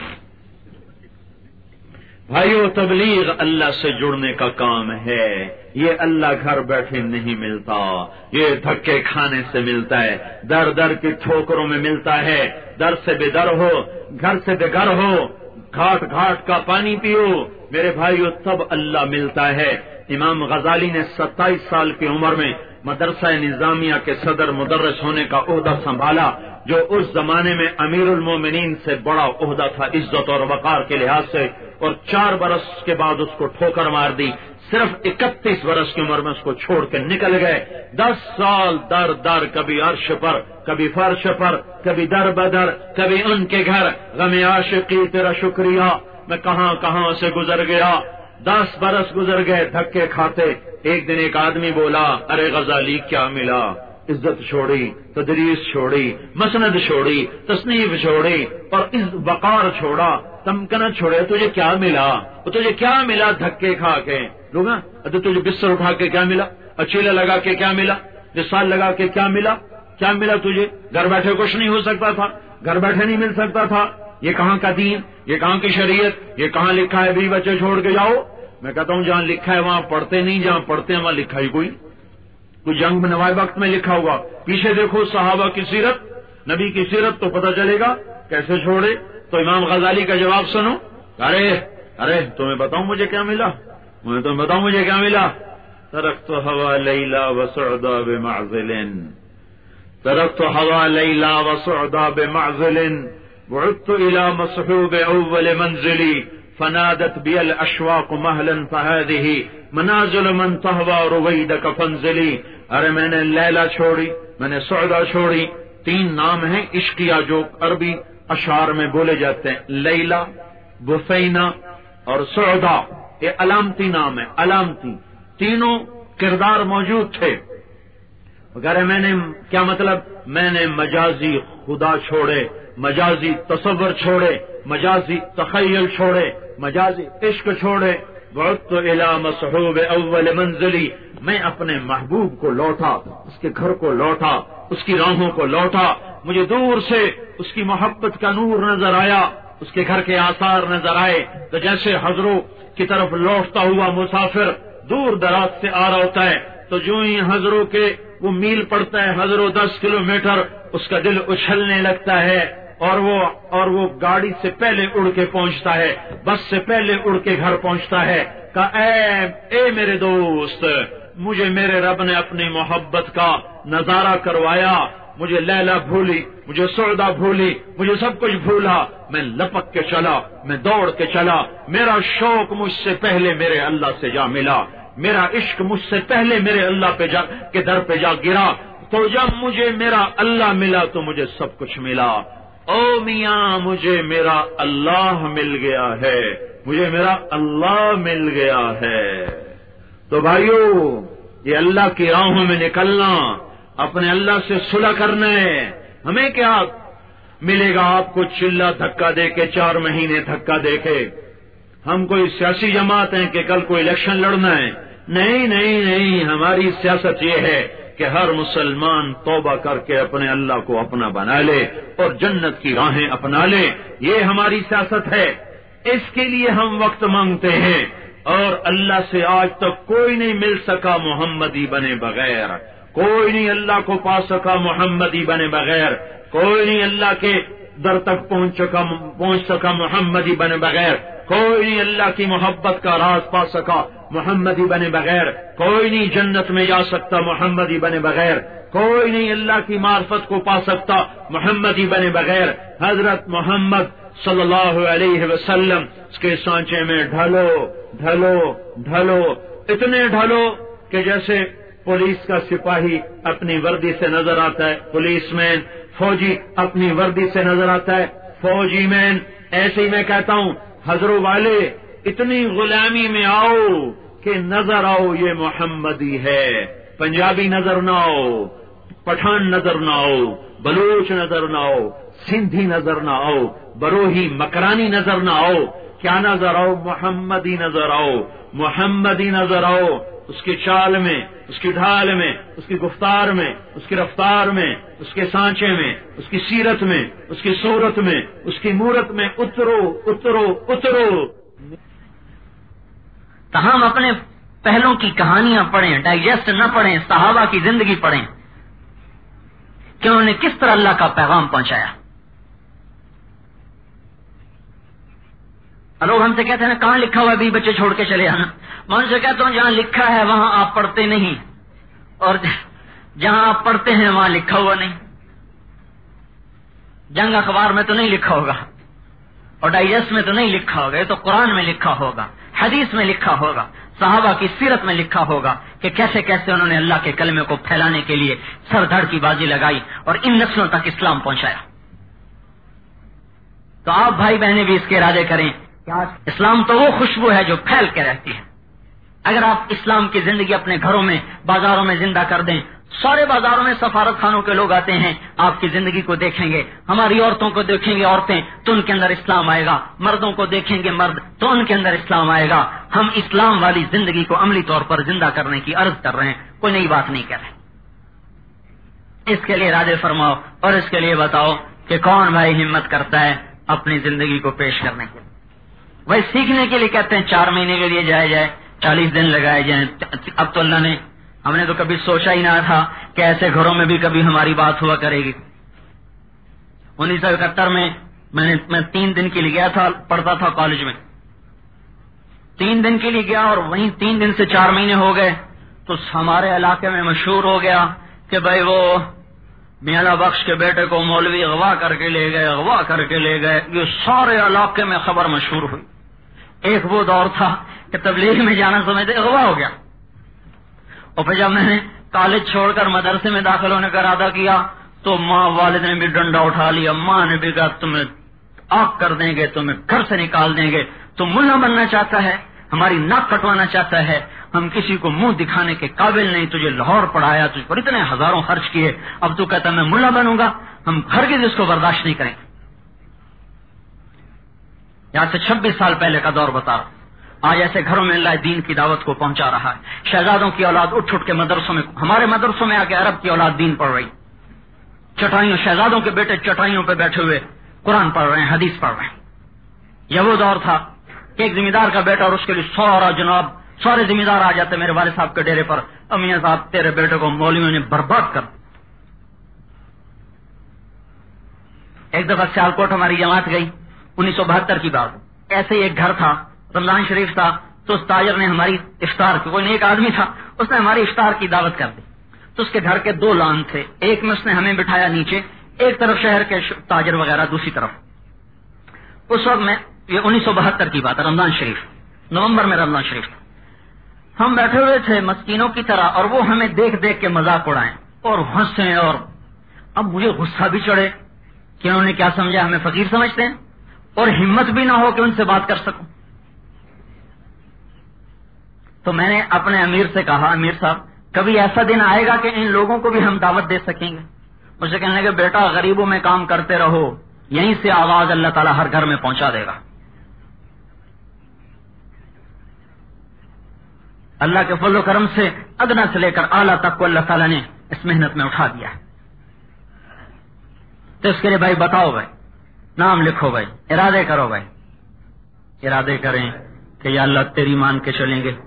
بھائیو، تبلیغ اللہ سے جڑنے کا کام ہے، یہ اللہ گھر بیٹھے نہیں ملتا، یہ دھکے کھانے سے ملتا ہے، در در کی ٹھوکروں میں ملتا ہے، در سے بے در ہو، گھر سے بے گھر ہو، گھاٹ گھاٹ کا پانی پیو میرے بھائیو، تب اللہ ملتا ہے۔ امام غزالی نے ستائیس سال کی عمر میں مدرسہ نظامیہ کے صدر مدرس ہونے کا عہدہ سنبھالا، جو اس زمانے میں امیر المومنین سے بڑا عہدہ تھا عزت اور وقار کے لحاظ سے، اور چار برس کے بعد اس کو ٹھوکر مار دی، صرف اکتیس برس کی عمر میں اس کو چھوڑ کے نکل گئے۔ دس سال در در، کبھی عرش پر، کبھی فرش پر، کبھی در بدر، کبھی ان کے گھر، غم عاشقی تیرا شکریہ میں کہاں کہاں سے گزر گیا۔ دس برس گزر گئے دھکے کھاتے۔ ایک دن ایک آدمی بولا، ارے غزالی کیا ملا؟ عزت چھوڑی، تدریس چھوڑی، مسند چھوڑی، تصنیف چھوڑی، اور اس وقار چھوڑا، تمکنہ چھوڑے، تجھے کیا ملا؟ تجھے کیا ملا دھکے کھا کے؟ لوگ تجھے بستر اٹھا کے کیا ملا؟ اچیلا لگا کے کیا ملا؟ رسال لگا کے کیا ملا؟ کیا ملا تجھے؟ گھر بیٹھے کچھ نہیں ہو سکتا تھا، گھر بیٹھے نہیں مل سکتا تھا۔ یہ کہاں کا دین، یہ کہاں کی شریعت، یہ کہاں لکھا ہے بھی بچے چھوڑ کے جاؤ؟ میں کہتا ہوں جہاں لکھا ہے وہاں پڑھتے نہیں، جہاں پڑھتے ہیں وہاں لکھا ہی کوئی کوئی جنگ میں نوائے وقت میں لکھا ہوا، پیچھے دیکھو صحابہ کی سیرت، نبی کی سیرت، تو پتہ چلے گا کیسے چھوڑے۔ تو امام غزالی کا جواب سنو، ارے ارے تمہیں بتاؤں مجھے کیا ملا، میں تمہیں بتاؤں مجھے کیا ملا؟ ترکت ہوا لیلا وسعدا بمعزل، ترکت ہوا لیلا وسعدا بمعزل، بعدت الى مصحوب اول منزلی، فنادت بی الاشواق مہلا فهذه منازل من تهوى رویدک فانزلی۔ ارے میں نے لیلا چھوڑی، میں نے سعدا چھوڑی، تین نام ہیں عشقیہ جو عربی اشعار میں بولے جاتے ہیں، لیلا، بثینہ اور سعدا، یہ علامتی نام ہے، علامتی، تینوں کردار موجود تھے۔ اگر میں نے کیا مطلب، میں نے مجازی خدا چھوڑے، مجازی تصور چھوڑے، مجازی تخیل چھوڑے، مجازی عشق چھوڑے. بعدت الی مصحوب اول منزلی، میں اپنے محبوب کو لوٹا، اس کے گھر کو لوٹا، اس کی راہوں کو لوٹا. مجھے دور سے اس کی محبت کا نور نظر آیا، اس کے گھر کے آثار نظر آئے. تو جیسے حضروں کی طرف لوٹتا ہوا مسافر دور دراز سے آ رہا ہوتا ہے، تو جو ہی حضروں کے وہ میل پڑتا ہے، حضروں دس کلومیٹر، اس کا دل اچھلنے لگتا ہے، اور وہ اور وہ گاڑی سے پہلے اڑ کے پہنچتا ہے، بس سے پہلے اڑ کے گھر پہنچتا ہے. کہ اے اے میرے دوست، مجھے میرے رب نے اپنی محبت کا نظارہ کروایا. مجھے لیلا بھولی، مجھے سعدہ بھولی، مجھے سب کچھ بھولا. میں لپک کے چلا، میں دوڑ کے چلا. میرا شوق مجھ سے پہلے میرے اللہ سے جا ملا، میرا عشق مجھ سے پہلے میرے اللہ پہ جا کے در پہ جا گرا. تو جب مجھے میرا اللہ ملا تو مجھے سب کچھ ملا. او میاں، مجھے میرا اللہ مل گیا ہے، مجھے میرا اللہ مل گیا ہے. تو بھائیو، یہ اللہ کی راہوں میں نکلنا، اپنے اللہ سے صلح کرنا ہے. ہمیں کیا ملے گا آپ کو چلا دھکا دے کے، چار مہینے دھکا دے کے؟ ہم کوئی سیاسی جماعت ہیں کہ کل کوئی الیکشن لڑنا ہے؟ نہیں نہیں نہیں، ہماری سیاست یہ ہے کہ ہر مسلمان توبہ کر کے اپنے اللہ کو اپنا بنا لے اور جنت کی راہیں اپنا لے. یہ ہماری سیاست ہے. اس کے لیے ہم وقت مانگتے ہیں، اور اللہ سے آج تک کوئی نہیں مل سکا محمدی بنے بغیر، کوئی نہیں اللہ کو پا سکا محمدی بنے بغیر، کوئی نہیں اللہ کے در تک پہنچ سکا پہنچ سکا محمدی بنے بغیر، کوئی نہیں اللہ کی محبت کا راز پا سکا محمدی بنے بغیر، کوئی نہیں جنت میں جا سکتا محمدی بنے بغیر، کوئی نہیں اللہ کی معرفت کو پا سکتا محمدی بنے بغیر. حضرت محمد صلی اللہ علیہ وسلم اس کے سانچے میں ڈھلو ڈھلو ڈھلو، اتنے ڈھلو کہ جیسے پولیس کا سپاہی اپنی وردی سے نظر آتا ہے، پولیس مین، فوجی اپنی وردی سے نظر آتا ہے، فوجی مین. ایسے ہی میں کہتا ہوں، حضروں والے اتنی غلامی میں آؤ کہ نظر آؤ یہ محمدی ہے. پنجابی نظر نہ آؤ، پٹھان نظر نہ آؤ، بلوچ نظر نہ آؤ، سندھی نظر نہ آؤ، بروہی مکرانی نظر نہ آؤ. کیا نظر آؤ؟ محمدی نظر آؤ، محمدی نظر آؤ. اس کی چال میں، اس کی ڈھال میں، اس کی گفتار میں، اس کی رفتار میں، اس کے سانچے میں، اس کی سیرت میں، اس کی صورت میں، اس کی مورت میں اترو اترو اترو. تو ہم اپنے پہلوں کی کہانیاں پڑھیں، ڈائجسٹ نہ پڑھیں، صحابہ کی زندگی پڑھیں کہ انہوں نے کس طرح اللہ کا پیغام پہنچایا. لوگ ہم سے کہتے ہیں کہاں لکھا ہوا ہے بھی بچے چھوڑ کے چلے آنا. میں ان سے کہتا ہوں جہاں لکھا ہے وہاں آپ پڑھتے نہیں، اور جہاں آپ پڑھتے ہیں وہاں لکھا ہوا نہیں. جنگ اخبار میں تو نہیں لکھا ہوگا، اور ڈائجسٹ میں تو نہیں لکھا ہوگا. یہ تو قرآن میں لکھا ہوگا، حدیث میں لکھا ہوگا، صحابہ کی سیرت میں لکھا ہوگا کہ کیسے کیسے انہوں نے اللہ کے کلمے کو پھیلانے کے لیے سر دھڑ کی بازی لگائی اور ان نسلوں تک اسلام پہنچایا. تو آپ بھائی بہنیں بھی اس کے ارادے کریں. اسلام تو وہ خوشبو ہے جو پھیل کے رہتی ہے. اگر آپ اسلام کی زندگی اپنے گھروں میں، بازاروں میں زندہ کر دیں، سارے بازاروں میں سفارت خانوں کے لوگ آتے ہیں، آپ کی زندگی کو دیکھیں گے، ہماری عورتوں کو دیکھیں گے عورتیں تو ان کے اندر اسلام آئے گا، مردوں کو دیکھیں گے مرد تو ان کے اندر اسلام آئے گا. ہم اسلام والی زندگی کو عملی طور پر زندہ کرنے کی عرض کر رہے ہیں، کوئی نئی بات نہیں کر رہے. اس کے لیے ارادے فرماؤ اور اس کے لیے بتاؤ کہ کون بھائی ہمت کرتا ہے اپنی زندگی کو پیش کرنے کے لیے. وہی سیکھنے کے لیے کہتے ہیں چار مہینے کے لیے جائے جائے، چالیس دن لگائے جائیں. اب تو اللہ نے، ہم نے تو کبھی سوچا ہی نہ تھا کہ ایسے گھروں میں بھی کبھی ہماری بات ہوا کرے گی. انیس سو اکہتر میں میں نے میں تین دن کے لیے گیا تھا، پڑھتا تھا کالج میں. تین دن کے لیے گیا اور وہیں تین دن سے چار مہینے ہو گئے تو ہمارے علاقے میں مشہور ہو گیا کہ بھائی وہ میاں بخش کے بیٹے کو مولوی اغوا کر کے لے گئے، اغوا کر کے لے گئے. یہ سارے علاقے میں خبر مشہور ہوئی. ایک وہ دور تھا کہ تبلیغ میں جانا سمجھتے اغوا ہو گیا. اور پھر جب میں نے کالج چھوڑ کر مدرسے میں داخل ہونے کا ارادہ کیا تو ماں والد نے بھی ڈنڈا اٹھا لیا. ماں نے بھی کہا تمہیں آگ کر دیں گے، تمہیں گھر سے نکال دیں گے. تم ملا بننا چاہتا ہے، ہماری ناک کٹوانا چاہتا ہے، ہم کسی کو منہ دکھانے کے قابل نہیں. تجھے لاہور پڑھایا، تجھ پر اتنے ہزاروں خرچ کیے، اب تو کہتا میں ملا بنوں گا. ہم ہرگز اس کو برداشت نہیں کریں. یہاں سے چھبیس سال پہلے کا دور بتا رہا ہوں. آج ایسے گھروں میں اللہ دین کی دعوت کو پہنچا رہا ہے. شہزادوں کی اولاد اٹھ اٹھ کے مدرسوں میں، ہمارے مدرسوں میں آ کے عرب کی اولاد دین پڑھ رہی. چٹائیوں، شہزادوں کے بیٹے چٹائیوں پہ بیٹھے ہوئے قرآن پڑھ رہے ہیں، حدیث پڑھ رہے ہیں. یہ وہ دور تھا کہ ایک ذمہ دار کا بیٹا اور اس کے لیے سورا جناب سارے ذمہ دار آ جاتے میرے والد صاحب کے ڈیرے پر. امیاں صاحب تیرے بیٹے کو مولویوں نے برباد کر. ایک دفعہ سیالکوٹ ہماری جماعت گئی، انیس سو بہتر کی بات. ایسے ہی ایک گھر تھا، رمضان شریف تھا، تو اس تاجر نے ہماری افطار کی، کوئی ایک آدمی تھا، اس نے ہماری افطار کی دعوت کر دی. تو اس کے گھر کے دو لان تھے، ایک میں اس نے ہمیں بٹھایا نیچے، ایک طرف شہر کے تاجر وغیرہ دوسری طرف. اس وقت میں یہ انیس سو بہتر کی بات ہے، رمضان شریف، نومبر میں رمضان شریف تھا. ہم بیٹھے ہوئے تھے مسکینوں کی طرح اور وہ ہمیں دیکھ دیکھ کے مذاق اڑائیں اور ہنسیں. اور اب مجھے غصہ بھی چڑھے کہ انہوں نے کیا سمجھا، ہمیں فقیر سمجھتے ہیں، اور ہمت بھی نہ ہو کہ ان سے بات کر سکوں. تو میں نے اپنے امیر سے کہا، امیر صاحب کبھی ایسا دن آئے گا کہ ان لوگوں کو بھی ہم دعوت دے سکیں گے؟ مجھے کہنے لگے بیٹا غریبوں میں کام کرتے رہو، یہیں سے آواز اللہ تعالیٰ ہر گھر میں پہنچا دے گا. اللہ کے فضل و کرم سے ادنا سے لے کر اعلیٰ تک کو اللہ تعالیٰ نے اس محنت میں اٹھا دیا ہے. تو اس کے لیے بھائی بتاؤ، بھائی نام لکھو، بھائی ارادے کرو، بھائی ارادے کریں کہ یا اللہ تیری مان کے چلیں گے.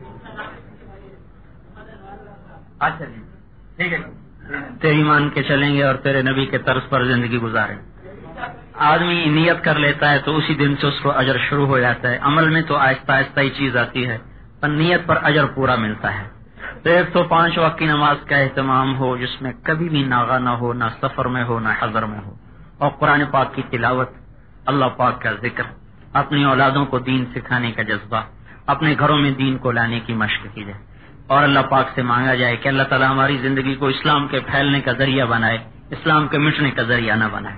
اچھا جی ٹھیک ہے، تیری مان کے چلیں گے اور تیرے نبی کے طرز پر زندگی گزاریں. آدمی نیت کر لیتا ہے تو اسی دن سے اس کو اجر شروع ہو جاتا ہے. عمل میں تو آہستہ آہستہ ہی چیز آتی ہے، پر نیت پر اجر پورا ملتا ہے. تو ایک تو پانچ وقت کی نماز کا اہتمام ہو جس میں کبھی بھی ناغہ نہ ہو، نہ سفر میں ہو نہ حضر میں ہو، اور قرآن پاک کی تلاوت، اللہ پاک کا ذکر، اپنی اولادوں کو دین سکھانے کا جذبہ، اپنے گھروں میں دین کو لانے کی مشق کی جائے اور اللہ پاک سے مانگا جائے کہ اللہ تعالیٰ ہماری زندگی کو اسلام کے پھیلنے کا ذریعہ بنائے، اسلام کے مٹنے کا ذریعہ نہ بنائے.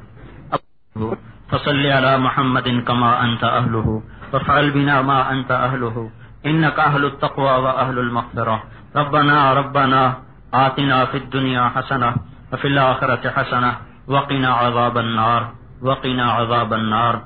فصلی علی محمد کما انت اہلہ وفعل بنا ما انت اہلہ انک اہل التقوی واہل المغفرہ. ربنا ربنا آتنا فی الدنیا حسنہ وفی الآخرۃ حسنہ وقنا عذاب النار وقنا عذاب النار.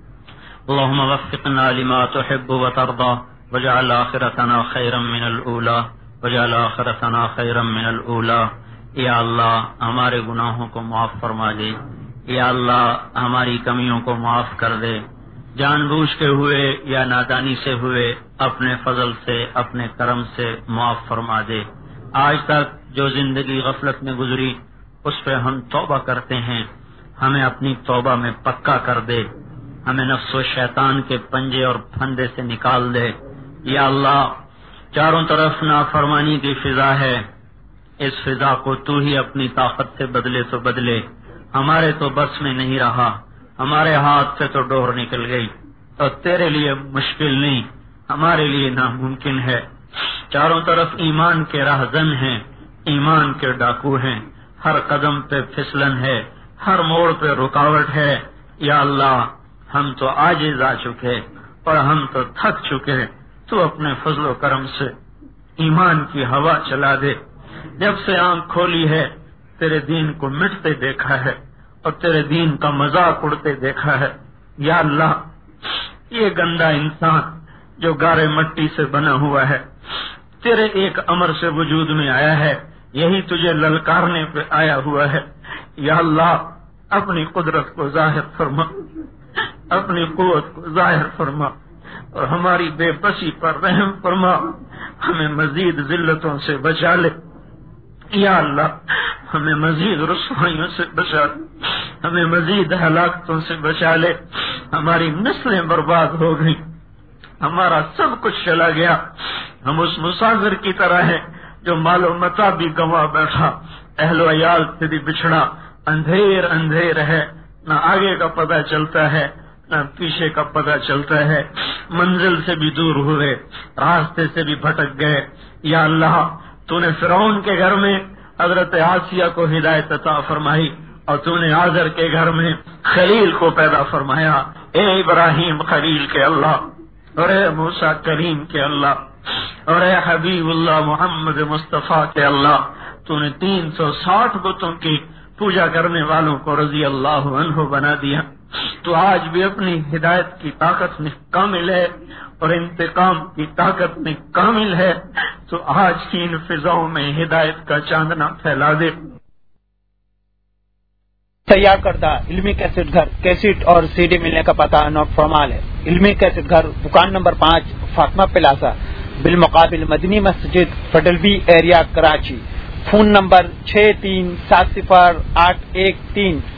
اللهم وفقنا لما تحب وترضى واجعل آخرتنا خيرا من الأولى واجعل آخرتنا خيرا من الأولى. یا اللہ ہمارے گناہوں کو معاف فرما دے، یا اللہ ہماری کمیوں کو معاف کر دے، جان بوجھ کے ہوئے یا نادانی سے ہوئے اپنے فضل سے اپنے کرم سے معاف فرما دے. آج تک جو زندگی غفلت میں گزری اس پہ ہم توبہ کرتے ہیں، ہمیں اپنی توبہ میں پکا کر دے، ہمیں نفس و شیطان کے پنجے اور پھندے سے نکال دے. یا اللہ چاروں طرف نافرمانی کی فضا ہے، اس فضا کو تو ہی اپنی طاقت سے بدلے تو بدلے. ہمارے تو بس میں نہیں رہا، ہمارے ہاتھ سے تو ڈور نکل گئی، اور تیرے لیے مشکل نہیں، ہمارے لیے ناممکن ہے. چاروں طرف ایمان کے راہزن ہیں، ایمان کے ڈاکو ہیں، ہر قدم پہ پھسلن ہے، ہر موڑ پہ رکاوٹ ہے. یا اللہ ہم تو عاجز آ چکے اور ہم تو تھک چکے، تو اپنے فضل و کرم سے ایمان کی ہوا چلا دے. جب سے آنکھ کھولی ہے تیرے دین کو مٹتے دیکھا ہے اور تیرے دین کا مذاق اڑتے دیکھا ہے. یا اللہ یہ گندا انسان جو گارے مٹی سے بنا ہوا ہے تیرے ایک امر سے وجود میں آیا ہے، یہی تجھے للکارنے پہ آیا ہوا ہے. یا اللہ اپنی قدرت کو ظاہر فرما، اپنی قوت کو ظاہر فرما اور ہماری بے بسی پر رحم فرما، ہمیں مزید ذلتوں سے بچا لے. یا اللہ ہمیں مزید رسوائیوں سے بچا لے، ہمیں مزید ہلاکتوں سے بچا لے. ہماری نسلیں برباد ہو گئی، ہمارا سب کچھ چلا گیا. ہم اس مسافر کی طرح ہیں جو مال و متاع بھی گنوا بیٹھا، اہل و عیال سے بھی بچھڑا، اندھیر اندھیر ہے، نہ آگے کا پتہ چلتا ہے نہ پیچھے کا پتہ چلتا ہے، منزل سے بھی دور ہوئے، راستے سے بھی بھٹک گئے. یا اللہ تو نے فرعون کے گھر میں حضرت آسیہ کو ہدایت عطا فرمائی اور تو نے آزر کے گھر میں خلیل کو پیدا فرمایا. اے ابراہیم خلیل کے اللہ، اور اے موسیٰ کریم کے اللہ، اور اے حبیب اللہ محمد مصطفیٰ کے اللہ، تو نے تین سو ساٹھ بتوں کی پوجا کرنے والوں کو رضی اللہ عنہ بنا دیا. تو آج بھی اپنی ہدایت کی طاقت میں کامل ہے اور انتقام کی طاقت میں کامل ہے، تو آج کی ان فضاؤں میں ہدایت کا چاندنا پھیلا دے۔ تیار کردہ علمی کیسٹ گھر، کیسٹ اور سی ڈی ملنے کا پتہ نوٹ فرمال ہے۔ علمی کیسٹ گھر، دکان نمبر پانچ، فاطمہ پلازا، بالمقابل مدنی مسجد، فڈلوی ایریا، کراچی۔ فون نمبر چھ تین سات صفر آٹھ ایک تین